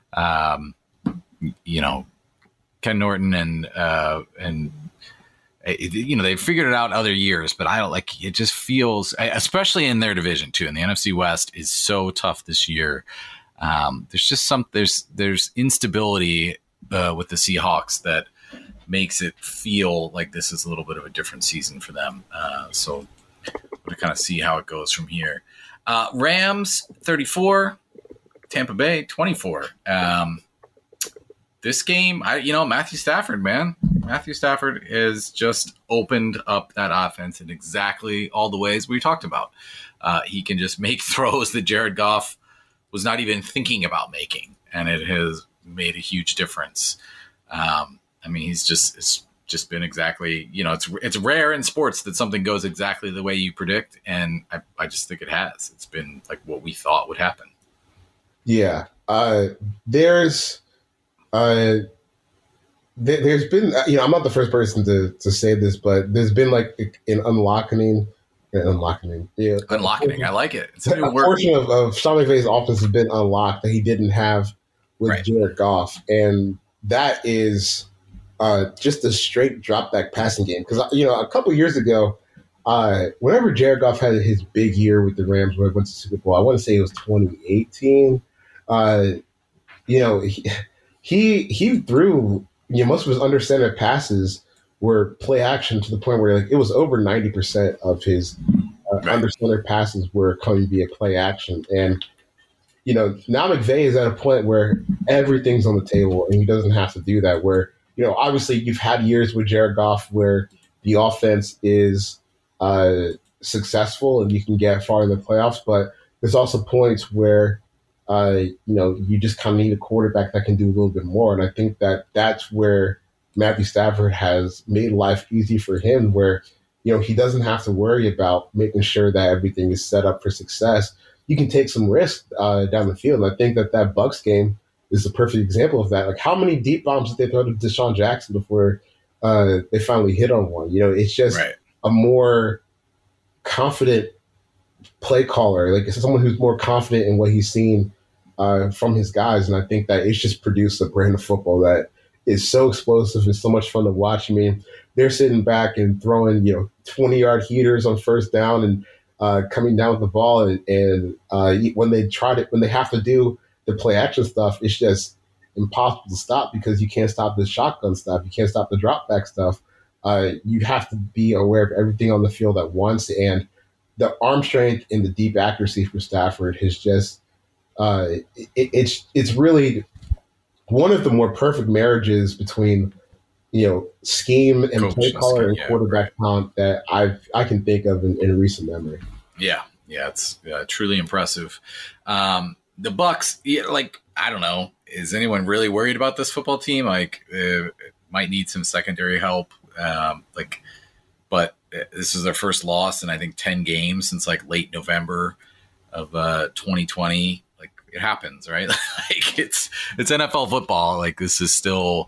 Ken Norton and they've figured it out other years, but I don't like it. Just feels, especially in their division too, and the NFC West is so tough this year. There's just there's instability with the Seahawks that makes it feel like this is a little bit of a different season for them. So we'll kind of see how it goes from here. Rams 34, Tampa Bay 24. This game, Matthew Stafford, man. Matthew Stafford has just opened up that offense in exactly all the ways we talked about. He can just make throws that Jared Goff was not even thinking about making, and it has made a huge difference. It's just been exactly, it's rare in sports that something goes exactly the way you predict, and I just think it has. It's been like what we thought would happen. Yeah. There's been, I'm not the first person to say this, but there's been like an unlocking. Yeah, unlocking. I like it. It's a portion of Sean McVay's offense has been unlocked that he didn't have with Jared Goff, and that is just a straight drop back passing game. Because a couple of years ago, whenever Jared Goff had his big year with the Rams, where he went to the Super Bowl, I want to say it was 2018. He threw most of his under center passes were play action to the point where it was over 90% of his under center passes were coming via play action. And now McVay is at a point where everything's on the table, and he doesn't have to do that. Where obviously you've had years with Jared Goff where the offense is successful and you can get far in the playoffs, but there's also points where you just kind of need a quarterback that can do a little bit more. And I think that's where Matthew Stafford has made life easy for him, where, he doesn't have to worry about making sure that everything is set up for success. You can take some risk down the field. And I think that Bucs game is a perfect example of that. Like, how many deep bombs did they throw to Deshaun Jackson before they finally hit on one? It's just a more confident play caller, like someone who's more confident in what he's seen from his guys. And I think that it's just produced a brand of football that is so explosive. It's so much fun to watch. I mean, they're sitting back and throwing, 20-yard heaters on first down and coming down with the ball. And when they have to do the play action stuff, it's just impossible to stop, because you can't stop the shotgun stuff. You can't stop the drop back stuff. You have to be aware of everything on the field at once. And the arm strength and the deep accuracy for Stafford has just it's really one of the more perfect marriages between scheme and play caller and quarterback talent that I can think of in recent memory. Yeah, it's truly impressive. The Bucs, I don't know, is anyone really worried about this football team? Might need some secondary help, but this is their first loss in I think 10 games since late November of 2020. It happens, right? It's NFL football. This is still,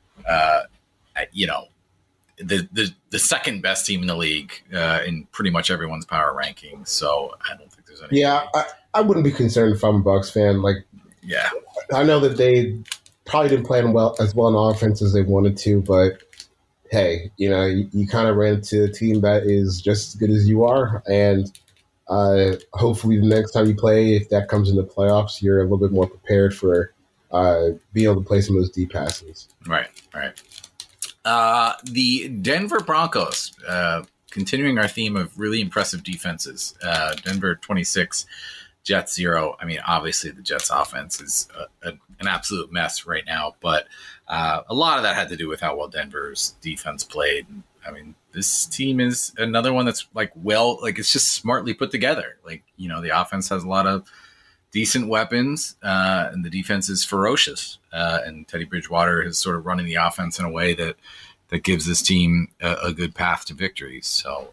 the second best team in the league in pretty much everyone's power rankings. So I don't think there's any. Yeah, I wouldn't be concerned if I'm a Bucs fan. I know that they probably didn't play as well on offense as they wanted to, but hey, you kind of ran into a team that is just as good as you are, and hopefully the next time you play, if that comes in the playoffs, you're a little bit more prepared for being able to play some of those deep passes. Right. The Denver Broncos, continuing our theme of really impressive defenses. Denver 26, Jets 0. I mean, obviously the Jets offense is an absolute mess right now, but a lot of that had to do with how well Denver's defense played. I mean, this team is another one that's it's just smartly put together. Like, the offense has a lot of decent weapons, and the defense is ferocious. And Teddy Bridgewater is sort of running the offense in a way that gives this team a good path to victory. So,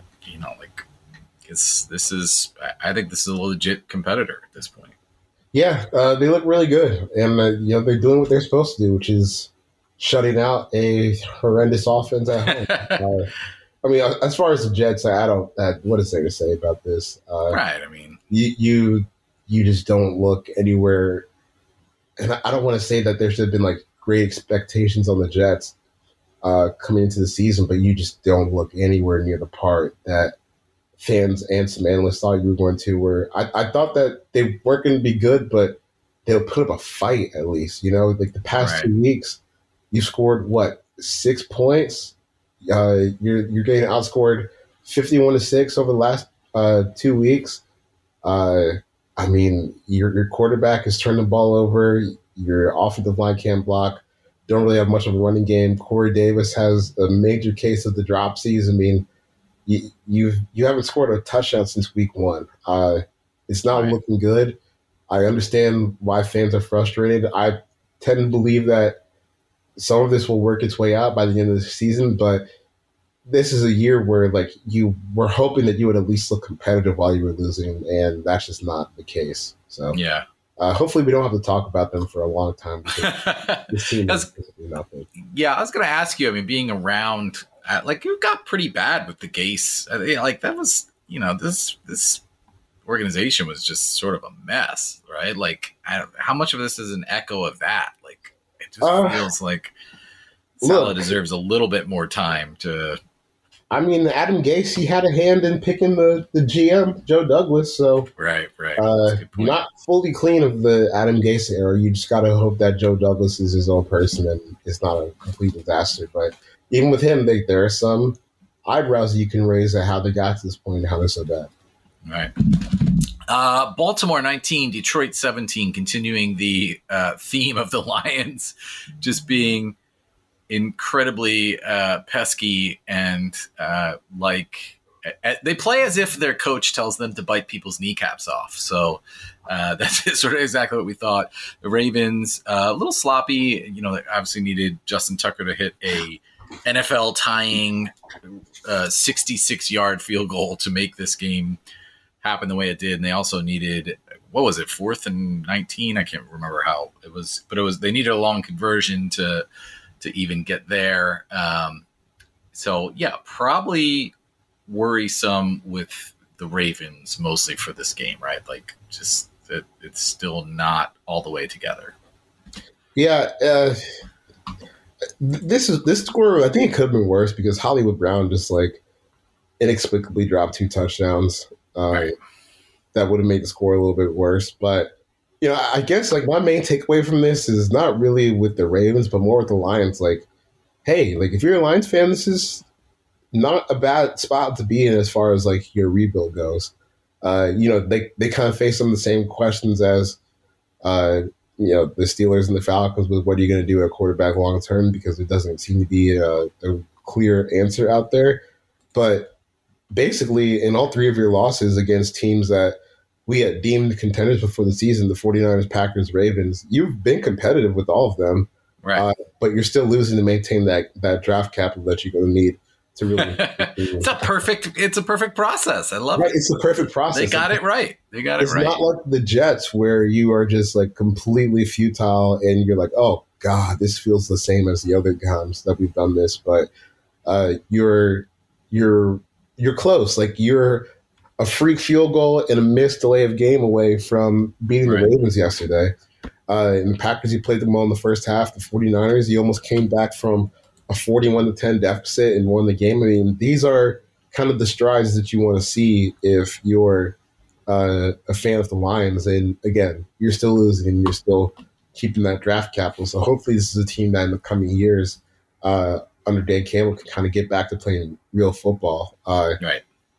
I think this is a legit competitor at this point. Yeah, they look really good, and they're doing what they're supposed to do, which is shutting out a horrendous offense at home. I mean, as far as the Jets, I don't. What is there to say about this? Right. I mean, you just don't look anywhere, and I don't want to say that there should have been like great expectations on the Jets coming into the season, but you just don't look anywhere near the part that fans and some analysts thought you were going to. Where I thought that they weren't going to be good, but they'll put up a fight at least. Like the past 2 weeks, you scored 6 points. You're getting outscored 51-6 over the last 2 weeks. I mean, your quarterback has turned the ball over. Your offensive line can't block. Don't really have much of a running game. Corey Davis has a major case of the dropsies. I mean, you haven't scored a touchdown since week 1. It's not looking good. I understand why fans are frustrated. I tend to believe that some of this will work its way out by the end of the season, but this is a year where you were hoping that you would at least look competitive while you were losing, and that's just not the case. So yeah. Hopefully we don't have to talk about them for a long time. This team is nothing. Yeah, I was going to ask you. I mean, being around, you got pretty bad with the Gase. That was, this organization was just sort of a mess, right? How much of this is an echo of that? It just feels like Saleh deserves a little bit more time to. I mean, Adam Gase, he had a hand in picking the GM, Joe Douglas. So right. Not fully clean of the Adam Gase era. You just got to hope that Joe Douglas is his own person and it's not a complete disaster. But even with him, there are some eyebrows you can raise at how they got to this point and how they're so bad. Right. Baltimore 19, Detroit 17, continuing the theme of the Lions just being incredibly pesky and they play as if their coach tells them to bite people's kneecaps off. So that's sort of exactly what we thought. The Ravens, a little sloppy. They obviously needed Justin Tucker to hit a NFL tying 66-yard field goal to make this game happen the way it did. And they also needed, 4th and 19? I can't remember how it was, but they needed a long conversion to even get there. So yeah, probably worrisome with the Ravens mostly for this game, right? Just that it's still not all the way together. Yeah. This score, I think it could have been worse because Hollywood Brown just inexplicably dropped 2 touchdowns. Right. That would have made the score a little bit worse. But, I guess my main takeaway from this is not really with the Ravens, but more with the Lions. Hey, if you're a Lions fan, this is not a bad spot to be in as far as your rebuild goes. They kind of face some of the same questions as, the Steelers and the Falcons with what are you going to do at quarterback long term, because there doesn't seem to be a clear answer out there. But basically, in all 3 of your losses against teams that we had deemed contenders before the season, the 49ers, Packers, Ravens, you've been competitive with all of them. Right. But you're still losing to maintain that draft capital that you're going to need to really. It's a perfect process. I love it. It's a perfect process. They got it right. It's not like the Jets where you are just completely futile and you're oh God, this feels the same as the other times that we've done this. But you're close. You're a freak field goal and a missed delay of game away from beating the Ravens yesterday. In the Packers, you played them well in the first half. The 49ers, you almost came back from a 41-10 deficit and won the game. I mean, these are kind of the strides that you want to see if you're a fan of the Lions. And again, you're still losing and you're still keeping that draft capital. So hopefully this is a team that in the coming years under Dan Campbell can kind of get back to playing real football. Right.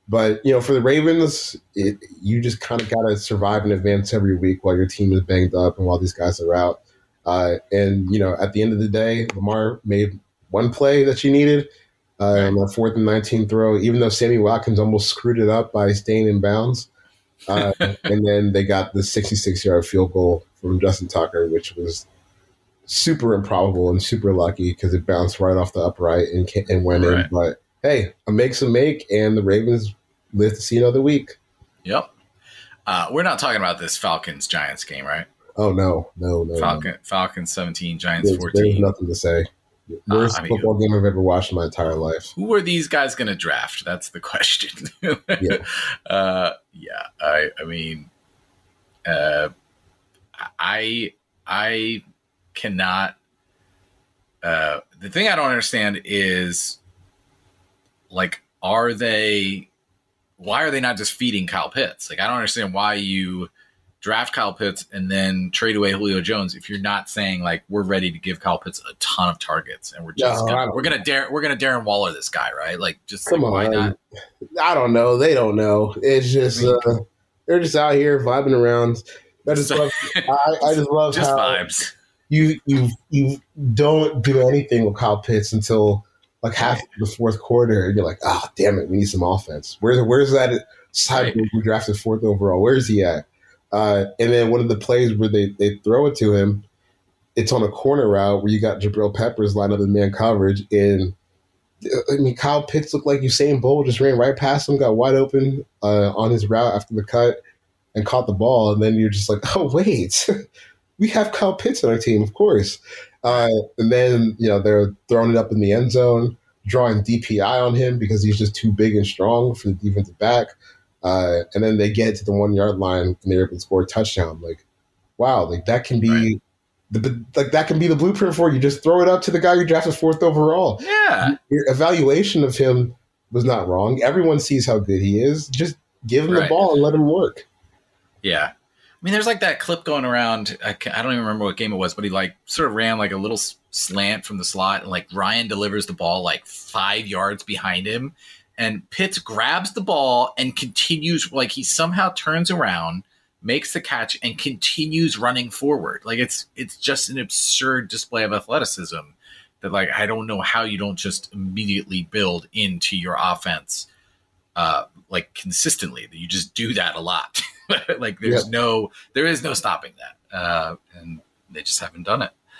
But, for the Ravens, you just kind of got to survive and advance every week while your team is banged up and while these guys are out. And at the end of the day, Lamar made one play that you needed on the 4th and 19 throw, even though Sammy Watkins almost screwed it up by staying in bounds. And then they got the 66-yard field goal from Justin Tucker, which was super improbable and super lucky because it bounced right off the upright and went in. But hey, a make's a make, and the Ravens live to see another week. Yep. We're not talking about this Falcons-Giants game, right? Oh, no. Falcons 17, Giants 14. There's nothing to say. Worst football game I've ever watched in my entire life. Who are these guys going to draft? That's the question. I cannot. The thing I don't understand is, like, why are they not just feeding Kyle Pitts? Like, I don't understand why you draft Kyle Pitts and then trade away Julio Jones if you're not saying, like, we're ready to give Kyle Pitts a ton of targets and we're gonna Darren Waller this guy, right? Like, just come like, on, why not? I don't know. They don't know. It's just they're just out here vibing around. I just love just how vibes. You don't do anything with Kyle Pitts until like half the fourth quarter, and you're like, oh, damn it, we need some offense. Where's that side who drafted 4th overall? Where is he at? And then one of the plays where they throw it to him, it's on a corner route where you got Jabril Peppers lined up in man coverage. And I mean, Kyle Pitts looked like Usain Bolt, just ran right past him, got wide open on his route after the cut and caught the ball. And then you're just like, oh, wait, we have Kyle Pitts on our team, of course. And then, they're throwing it up in the end zone, drawing DPI on him because he's just too big and strong for the defensive back. And then they get to the 1-yard line and they're able to score a touchdown. Like, wow, like that can be that can be the blueprint for it. You just throw it up to the guy you drafted 4th overall. Yeah. Your evaluation of him was not wrong. Everyone sees how good he is. Just give him the ball and let him work. Yeah. I mean, there's like that clip going around. I don't even remember what game it was, but he like sort of ran like a little slant from the slot, and like Ryan delivers the ball like 5 yards behind him, and Pitts grabs the ball and continues, like he somehow turns around, makes the catch, and continues running forward. Like it's just an absurd display of athleticism that, like, I don't know how you don't just immediately build into your offense like consistently. That you just do that a lot. Like there is no stopping that, and they just haven't done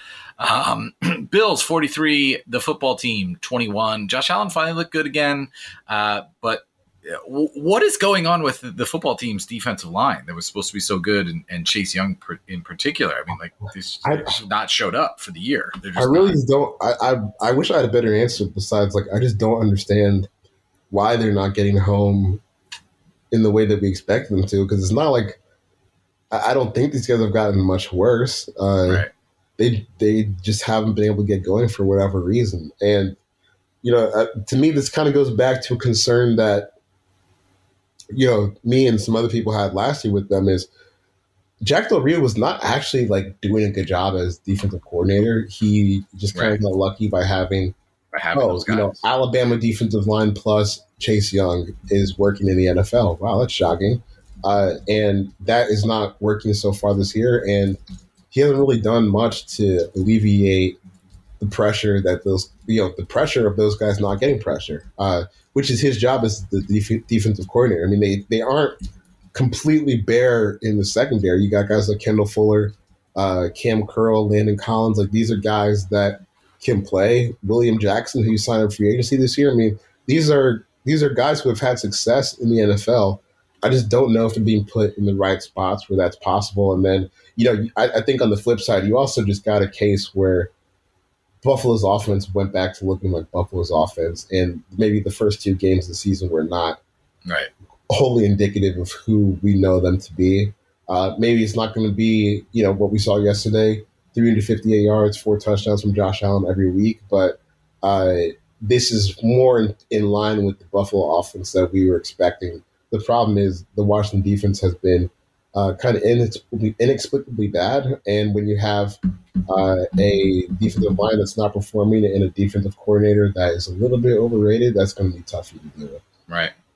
it. Bills 43, the football team 21. Josh Allen finally looked good again, but what is going on with the football team's defensive line that was supposed to be so good, and Chase Young in particular? I mean, like, they not showed up for the year. I really don't. I wish I had a better answer besides, like, I just don't understand why they're not getting home in the way that we expect them to, because it's not like I don't think these guys have gotten much worse. They just haven't been able to get going for whatever reason. And, to me, this kind of goes back to a concern that, me and some other people had last year with them is Jack Del Rio was not actually like doing a good job as defensive coordinator. He just kind of got lucky by having those guys. Alabama defensive line plus Chase Young is working in the NFL. Wow, that's shocking. And that is not working so far this year. And he hasn't really done much to alleviate the pressure that the pressure of those guys not getting pressure, which is his job as the defensive coordinator. I mean, they aren't completely bare in the secondary. You got guys like Kendall Fuller, Cam Curl, Landon Collins. Like, these are guys that can play. William Jackson, who signed up free agency this year. I mean, these are guys who have had success in the NFL. I just don't know if they're being put in the right spots where that's possible. And then, I think on the flip side, you also just got a case where Buffalo's offense went back to looking like Buffalo's offense, and maybe the first 2 games of the season were not wholly indicative of who we know them to be. Maybe it's not going to be, what we saw yesterday, 358 yards, 4 touchdowns from Josh Allen every week, but this is more in line with the Buffalo offense that we were expecting. The problem is the Washington defense has been kind of inexplicably bad, and when you have a defensive line that's not performing and a defensive coordinator that is a little bit overrated, that's going to be tough for you to deal with. Right.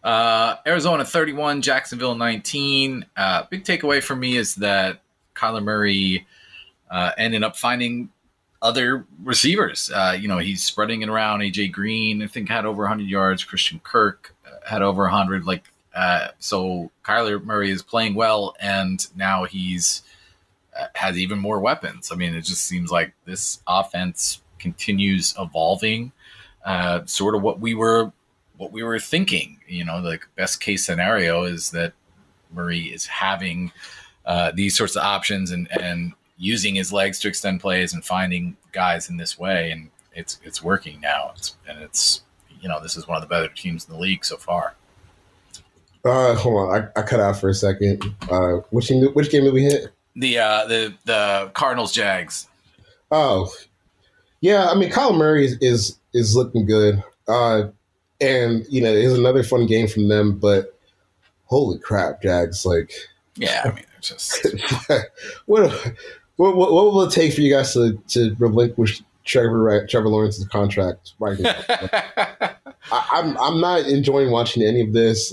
Arizona 31, Jacksonville 19. Big takeaway for me is that Kyler Murray ended up finding other receivers. He's spreading it around. AJ Green, I think, had over 100 yards. Christian Kirk had over 100. So Kyler Murray is playing well, and now he's has even more weapons. I mean, it just seems like this offense continues evolving, sort of what we were thinking. The best case scenario is that Murray is having these sorts of options and using his legs to extend plays and finding guys in this way, and it's working now. This is one of the better teams in the league so far. Hold on, I cut out for a second. Which game did we hit? The Cardinals Jags. Oh, yeah. I mean, Kyler Murray is looking good, and it's another fun game from them. But holy crap, Jags! Yeah, I mean, it's just what will it take for you guys to relinquish Trevor Lawrence's contract right now? I'm not enjoying watching any of this.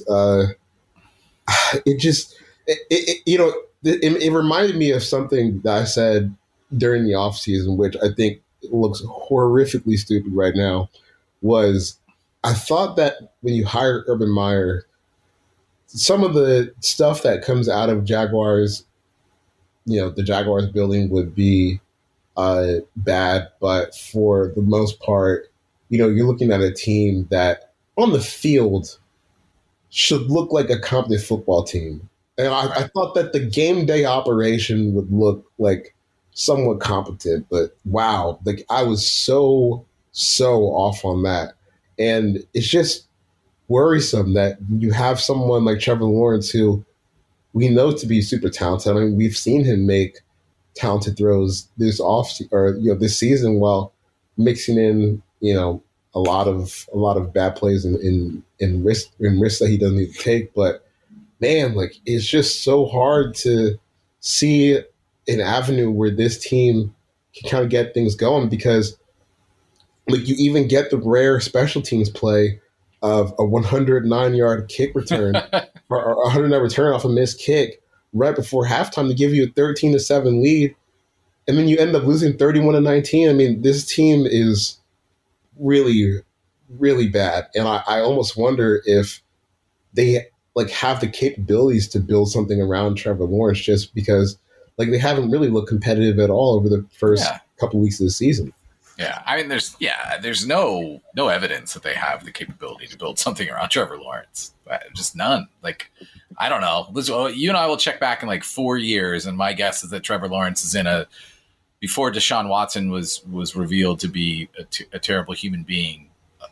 It reminded me of something that I said during the offseason, which I think looks horrifically stupid right now, was I thought that when you hire Urban Meyer, some of the stuff that comes out of Jaguars, the Jaguars building would be bad, but for the most part, you're looking at a team that on the field should look like a competent football team. And I thought that the game day operation would look like somewhat competent, but wow, I was so off on that. And it's just worrisome that you have someone like Trevor Lawrence, who we know to be super talented. I mean, we've seen him make talented throws this season while mixing in, a lot of bad plays in risks that he doesn't need to take. But man, it's just so hard to see an avenue where this team can kind of get things going, because you even get the rare special teams play of a 109-yard kick return or a 100-yard return off a missed kick right before halftime to give you a 13-7 lead, and then you end up losing 31-19. I mean, this team is really, really bad, and I almost wonder if they have the capabilities to build something around Trevor Lawrence, just because they haven't really looked competitive at all over the first couple weeks of the season. Yeah, I mean, there's no evidence that they have the capability to build something around Trevor Lawrence. Just none. I don't know. You and I will check back in 4 years, and my guess is that Trevor Lawrence is before Deshaun Watson was revealed to be a terrible human being.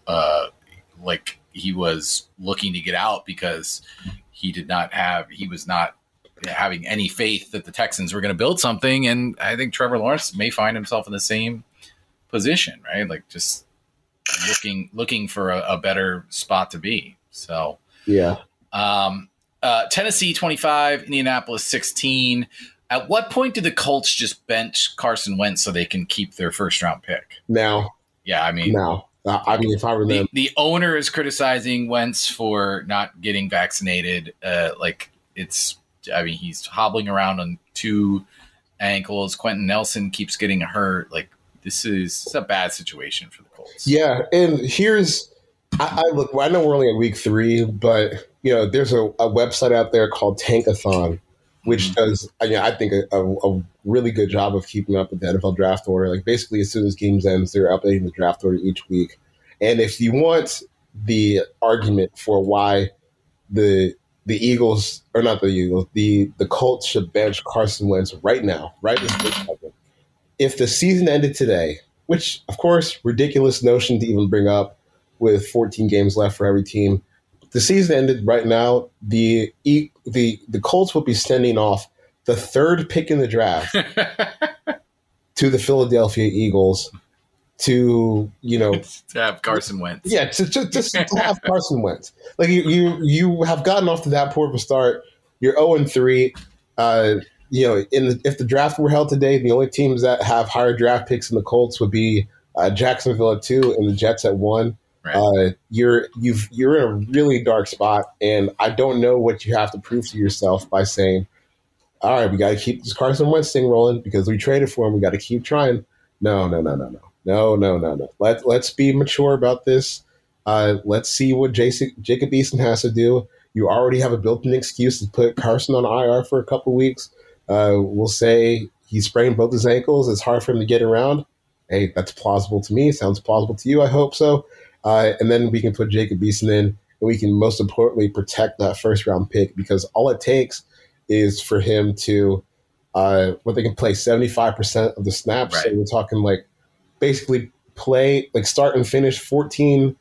He was looking to get out because he was not having any faith that the Texans were going to build something. And I think Trevor Lawrence may find himself in the same position, right? Just looking for a better spot to be. So, yeah. Tennessee 25, Indianapolis 16. At what point did the Colts just bench Carson Wentz so they can keep their first round pick? Now. Yeah, I mean, now. If I remember, the owner is criticizing Wentz for not getting vaccinated. He's hobbling around on 2 ankles. Quentin Nelson keeps getting hurt. This is a bad situation for the Colts. Yeah, and here's I know we're only at week 3, but there's a website out there called Tankathon, which does I think a really good job of keeping up with the NFL draft order. Basically, as soon as games ends, they're updating the draft order each week. And if you want the argument for why the Eagles, or not the Eagles, the Colts should bench Carson Wentz right now, right this second. If the season ended today, which of course ridiculous notion to even bring up with 14 games left for every team, if the season ended right now, the Colts would be sending off the 3rd pick in the draft to the Philadelphia Eagles to have Carson Wentz. Yeah, just to have Carson Wentz. You have gotten off to that poor of a start. You're 0-3. If the draft were held today, the only teams that have higher draft picks than the Colts would be Jacksonville at 2 and the Jets at 1. Right. You're in a really dark spot, and I don't know what you have to prove to yourself by saying, all right, we got to keep this Carson Wentz thing rolling because we traded for him. We got to keep trying. No. Let's be mature about this. Let's see what Jacob Eason has to do. You already have a built-in excuse to put Carson on IR for a couple weeks. We'll say he sprained both his ankles. It's hard for him to get around. Hey, that's plausible to me. Sounds plausible to you. I hope so. And then we can put Jacob Eason in, and we can most importantly protect that first-round pick because all it takes is for him to what they can play 75% of the snaps. Right. So we're talking like basically play like start and finish 14%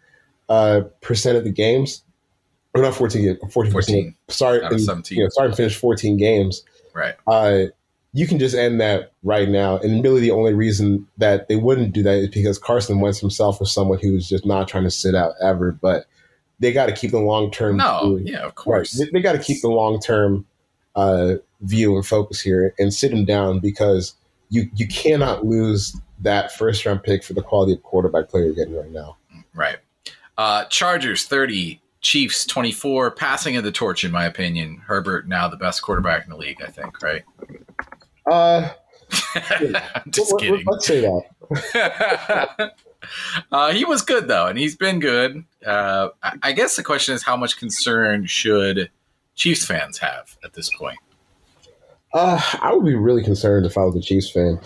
of the games. Or not 14. Start and 17. Start and finish 14 games. Right. You can just end that right now. And really the only reason that they wouldn't do that is because Carson Wentz himself was someone who was just not trying to sit out ever. But they got to keep the long-term. No, yeah, of course. Right. They got to keep the long-term view and focus here and sit him down because you cannot lose that first-round pick for the quality of quarterback player you're getting right now. Right. Chargers 30, Chiefs 24, passing of the torch in my opinion. Herbert now the best quarterback in the league, I think, right? I'm just kidding. Let's say that. He was good though, and he's been good. I guess the question is how much concern should Chiefs fans have at this point? I would be really concerned if I was a Chiefs fan.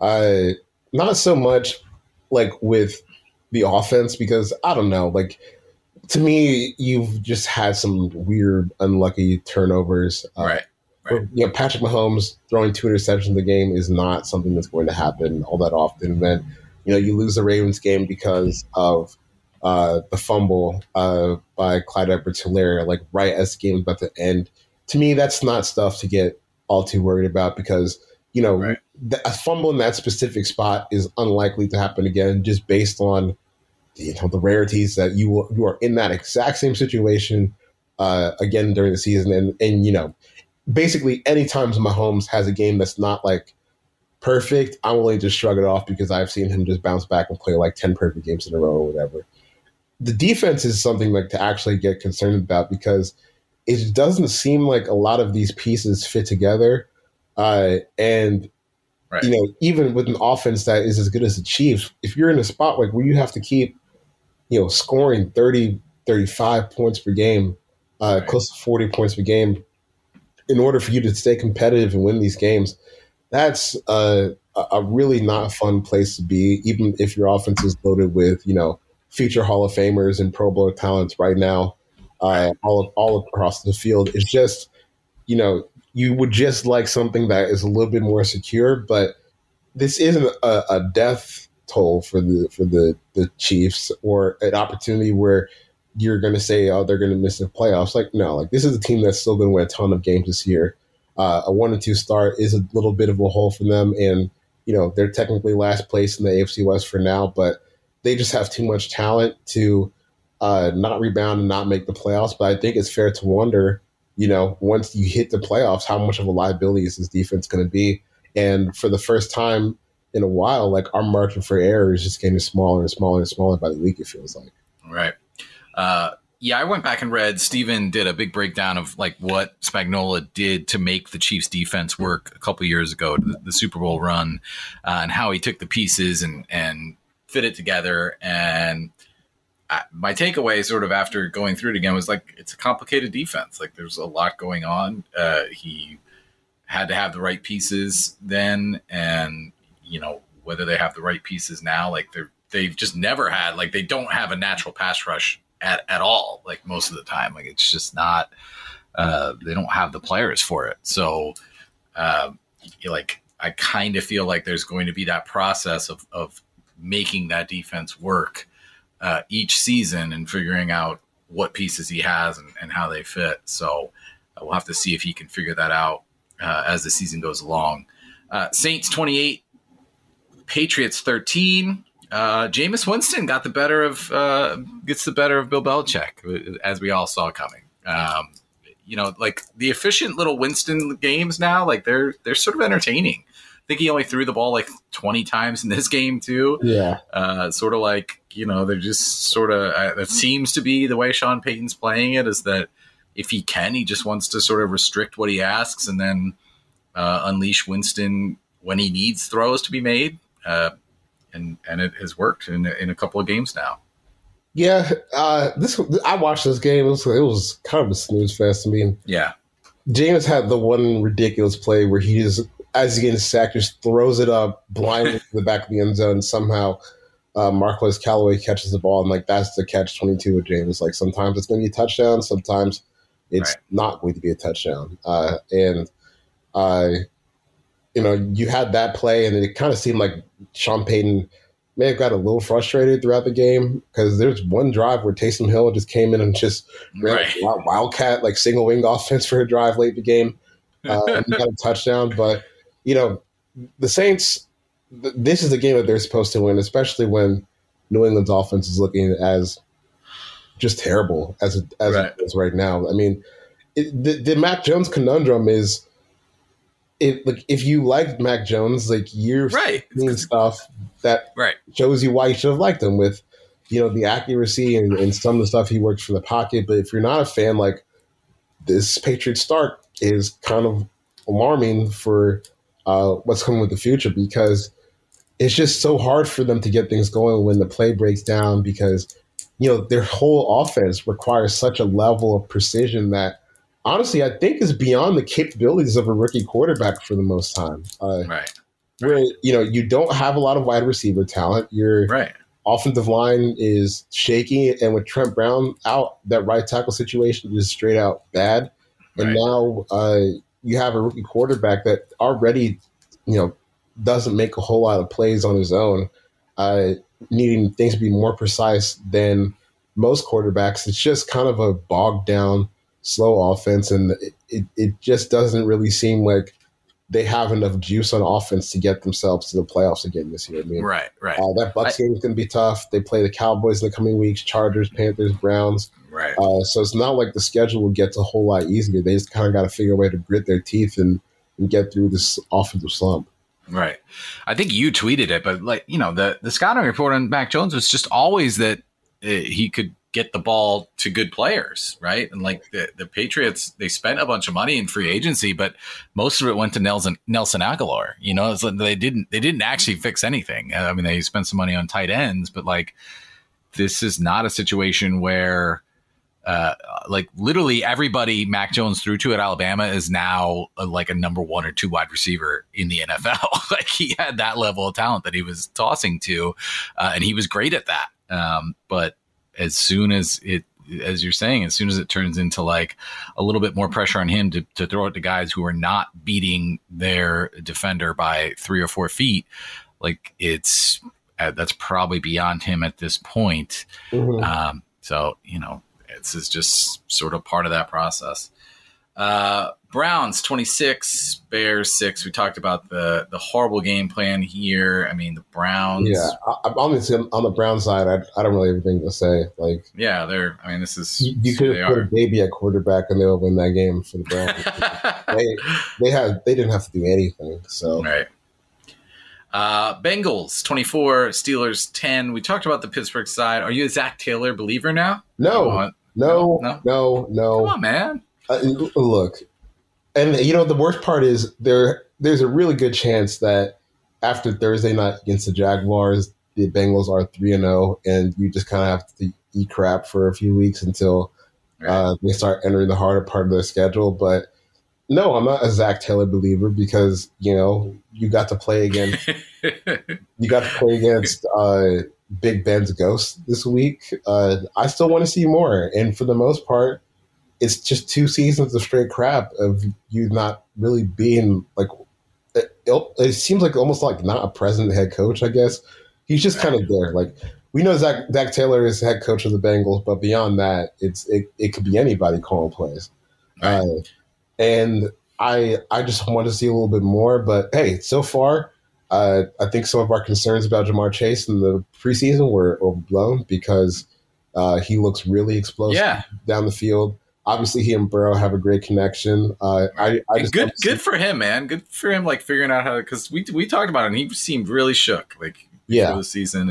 Not so much like with the offense because I don't know. Like to me, you've just had some weird, unlucky turnovers. Right. Patrick Mahomes throwing 2 interceptions in the game is not something that's going to happen all that often. And then, you lose the Ravens game because of the fumble by Clyde Edwards-Helaire, like right as the game was about to end. To me, that's not stuff to get all too worried about because, right. A fumble in that specific spot is unlikely to happen again just based on, the rarities that you are in that exact same situation again during the season. And basically anytime Mahomes has a game that's not like perfect, I'm willing to shrug it off because I've seen him just bounce back and play like 10 perfect games in a row or whatever. The defense is something like to actually get concerned about because it doesn't seem like a lot of these pieces fit together. And, right. Even with an offense that is as good as the Chiefs, if you're in a spot like where you have to keep, scoring 30, 35 points per game, right. close to 40 points per game, in order for you to stay competitive and win these games, that's a really not fun place to be, even if your offense is loaded with, future Hall of Famers and Pro Bowl talents right now, all across the field. It's just, you would just like something that is a little bit more secure, but this isn't a death toll for the Chiefs or an opportunity where you're going to say, oh, they're going to miss the playoffs. Like, no, like this is a team that's still going to win a ton of games this year. A 1-2 start is a little bit of a hole for them. And, they're technically last place in the AFC West for now, but they just have too much talent to not rebound and not make the playoffs. But I think it's fair to wonder, once you hit the playoffs, how much of a liability is this defense going to be? And for the first time in a while, like our margin for error is just getting smaller and smaller and smaller by the week, it feels like. Right. I went back and read. Steven did a big breakdown of like what Spagnuolo did to make the Chiefs defense work a couple years ago, the Super Bowl run, and how he took the pieces and fit it together. And my takeaway sort of after going through it again was like, it's a complicated defense. Like there's a lot going on. He had to have the right pieces then. And, whether they have the right pieces now, like they've just never had, like they don't have a natural pass rush at all, like most of the time. Like it's just not, they don't have the players for it. So like I kind of feel like there's going to be that process of making that defense work each season and figuring out what pieces he has and how they fit. So we'll have to see if he can figure that out as the season goes along. Saints 28, Patriots 13. Jameis Winston gets the better of Bill Belichick, as we all saw coming. Like the efficient little Winston games now, like they're sort of entertaining. I think he only threw the ball like 20 times in this game too. Yeah. Sort of like they're just sort of that seems to be the way Sean Payton's playing it, is that if he can, he just wants to sort of restrict what he asks and then unleash Winston when he needs throws to be made. And it has worked in a couple of games now. Yeah, I watched this game. It was kind of a snooze fest. I mean, yeah, James had the one ridiculous play where he just, as he gets sacked, just throws it up blindly to the back of the end zone. And somehow, Marquez Callaway catches the ball, and like that's the catch-22 with James. Like sometimes it's going to be a touchdown, sometimes it's not going to be a touchdown. You had that play, and it kind of seemed like Sean Payton may have got a little frustrated throughout the game because there's one drive where Taysom Hill just came in and just ran a wildcat, like single wing offense for a drive late in the game, and he got a touchdown. But the Saints, this is the game that they're supposed to win, especially when New England's offense is looking as just terrible as it is right now. I mean, the Mac Jones conundrum is, if you liked Mac Jones, like you're seeing stuff that shows you why you should have liked him with, the accuracy and some of the stuff he works from the pocket. But if you're not a fan, like this Patriots start is kind of alarming for what's coming with the future, because it's just so hard for them to get things going when the play breaks down, because, their whole offense requires such a level of precision that, honestly, I think is beyond the capabilities of a rookie quarterback for the most time. Where, you don't have a lot of wide receiver talent. Your offensive line is shaky. And with Trent Brown out, that right tackle situation is straight out bad. And now you have a rookie quarterback that already, doesn't make a whole lot of plays on his own, needing things to be more precise than most quarterbacks. It's just kind of a bogged down, slow offense, and it just doesn't really seem like they have enough juice on offense to get themselves to the playoffs again this year. I mean, that Bucs game is going to be tough. They play the Cowboys in the coming weeks, Chargers, Panthers, Browns. So it's not like the schedule will get a whole lot easier. They just kind of got to figure a way to grit their teeth and get through this offensive slump. I think you tweeted it, but the scouting report on Mac Jones was just always that he could get the ball to good players, right? And like the Patriots, they spent a bunch of money in free agency, but most of it went to Nelson Aguilar. It's like they didn't actually fix anything. I mean, they spent some money on tight ends, but like this is not a situation where literally everybody Mac Jones threw to at Alabama is now like a number 1 or 2 wide receiver in the NFL. Like he had that level of talent that he was tossing to, and he was great at that. But as soon as you're saying, as soon as it turns into like a little bit more pressure on him to throw it to guys who are not beating their defender by 3 or 4 feet, like that's probably beyond him at this point. So, this is just sort of part of that process. Browns 26, Bears 6. We talked about the horrible game plan here. I mean, the Browns. Yeah, on the Brown side, I don't really have anything to say. Like, yeah, this is you could have put a baby at quarterback and they would win that game for the Browns. they didn't have to do anything. So Bengals 24, Steelers 10. We talked about the Pittsburgh side. Are you a Zach Taylor believer now? No. Come on, man. Look. And, the worst part is there's a really good chance that after Thursday night against the Jaguars, the Bengals are 3-0, and you just kind of have to eat crap for a few weeks until they start entering the harder part of their schedule. But, no, I'm not a Zach Taylor believer because, you got to play against Big Ben's ghost this week. I still want to see more. And for the most part, it's just 2 seasons of straight crap of you not really being like it seems like almost like not a present head coach, I guess. He's just kind of there. Like we know Zach Taylor is head coach of the Bengals, but beyond that, it could be anybody calling plays. And I just want to see a little bit more. But hey, so far, I think some of our concerns about Jamar Chase in the preseason were overblown because he looks really explosive down the field. Obviously, he and Burrow have a great connection. Good for him, man. Good for him, like figuring out how. Because we talked about it, and he seemed really shook, like before the season, and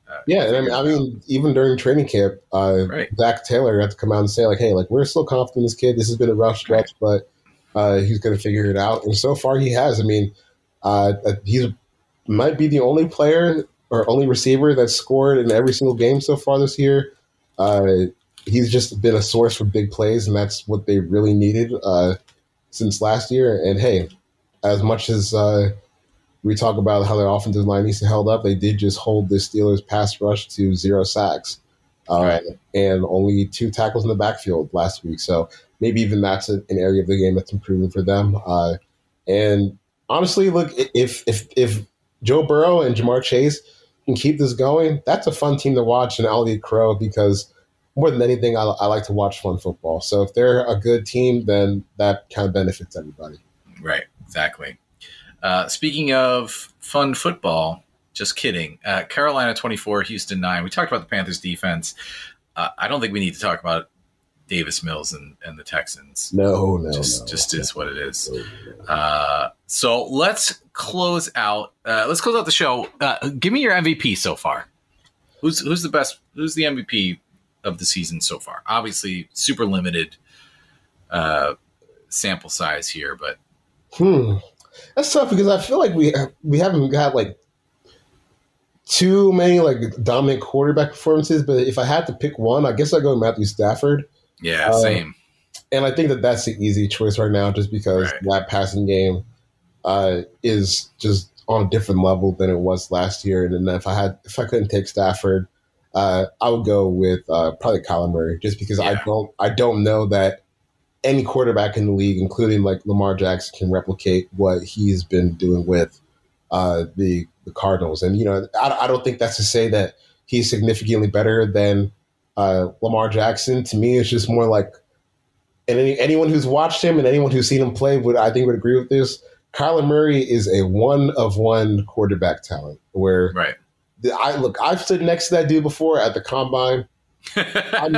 And I mean, even during training camp, Zach Taylor had to come out and say, like, hey, like, we're still confident in this kid. This has been a rough stretch, but he's going to figure it out. And so far he has. I mean, he might be the only player or only receiver that's scored in every single game so far this year. He's just been a source for big plays, and that's what they really needed since last year. And, hey, as much as we talk about how their offensive line needs to held up, they did just hold the Steelers' pass rush to 0 sacks and only 2 tackles in the backfield last week. So maybe even that's an area of the game that's improving for them. And honestly, look, if Joe Burrow and Jamar Chase can keep this going, that's a fun team to watch, and I'll lead Crow because more than anything, I like to watch fun football. So if they're a good team, then that kind of benefits everybody. Right, exactly. Speaking of fun football, just kidding. Carolina 24, Houston 9. We talked about the Panthers defense. I don't think we need to talk about Davis Mills and the Texans. No. Just is what it is. So let's close out. Let's close out the show. Give me your MVP so far. Who's the best? Who's the MVP of the season so far? Obviously, super limited sample size here, but that's tough because I feel like we haven't got like too many like dominant quarterback performances. But if I had to pick one, I guess I'd go with Matthew Stafford. Yeah, same. And I think that's the easy choice right now, just because that passing game is just on a different level than it was last year. And then if I couldn't take Stafford, I would go with probably Kyler Murray, just because I don't know that any quarterback in the league, including like Lamar Jackson, can replicate what he's been doing with the Cardinals. And I don't think that's to say that he's significantly better than Lamar Jackson. To me, it's just more like, and anyone who's watched him and anyone who's seen him play would agree with this. Kyler Murray is a one-of-one quarterback talent. Where I've stood next to that dude before at the combine. I'm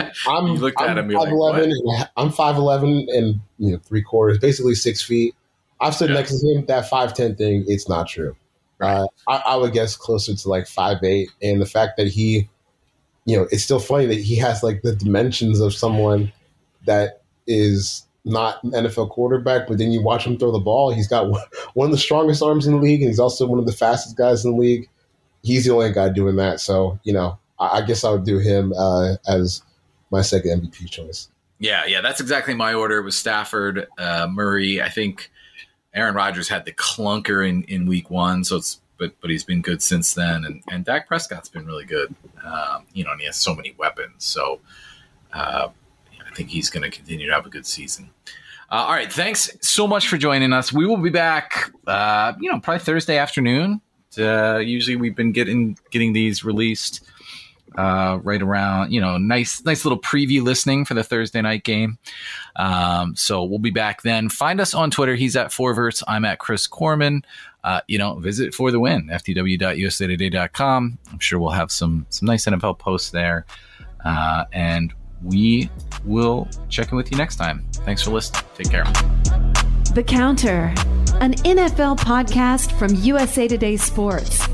5'11" and 3/4, basically 6 feet. I've stood next to him. That 5'10" thing, it's not true. I would guess closer to like 5'8", and the fact that he, it's still funny that he has like the dimensions of someone that is not an NFL quarterback, but then you watch him throw the ball. He's got one of the strongest arms in the league, and he's also one of the fastest guys in the league. He's the only guy doing that. So, I guess I would do him as my second MVP choice. Yeah, that's exactly my order. It was Stafford, Murray. I think Aaron Rodgers had the clunker in week 1, so but he's been good since then. And Dak Prescott's been really good, and he has so many weapons. So I think he's going to continue to have a good season. All right, thanks so much for joining us. We will be back, probably Thursday afternoon. Usually we've been getting these released right around, nice little preview listening for the Thursday night game. So we'll be back then. Find us on Twitter. He's at Forverts. I'm at Chris Corman. Visit For the Win, ftw.usatoday.com. I'm sure we'll have some nice NFL posts there. And we will check in with you next time. Thanks for listening. Take care. The Counter, an NFL podcast from USA Today Sports.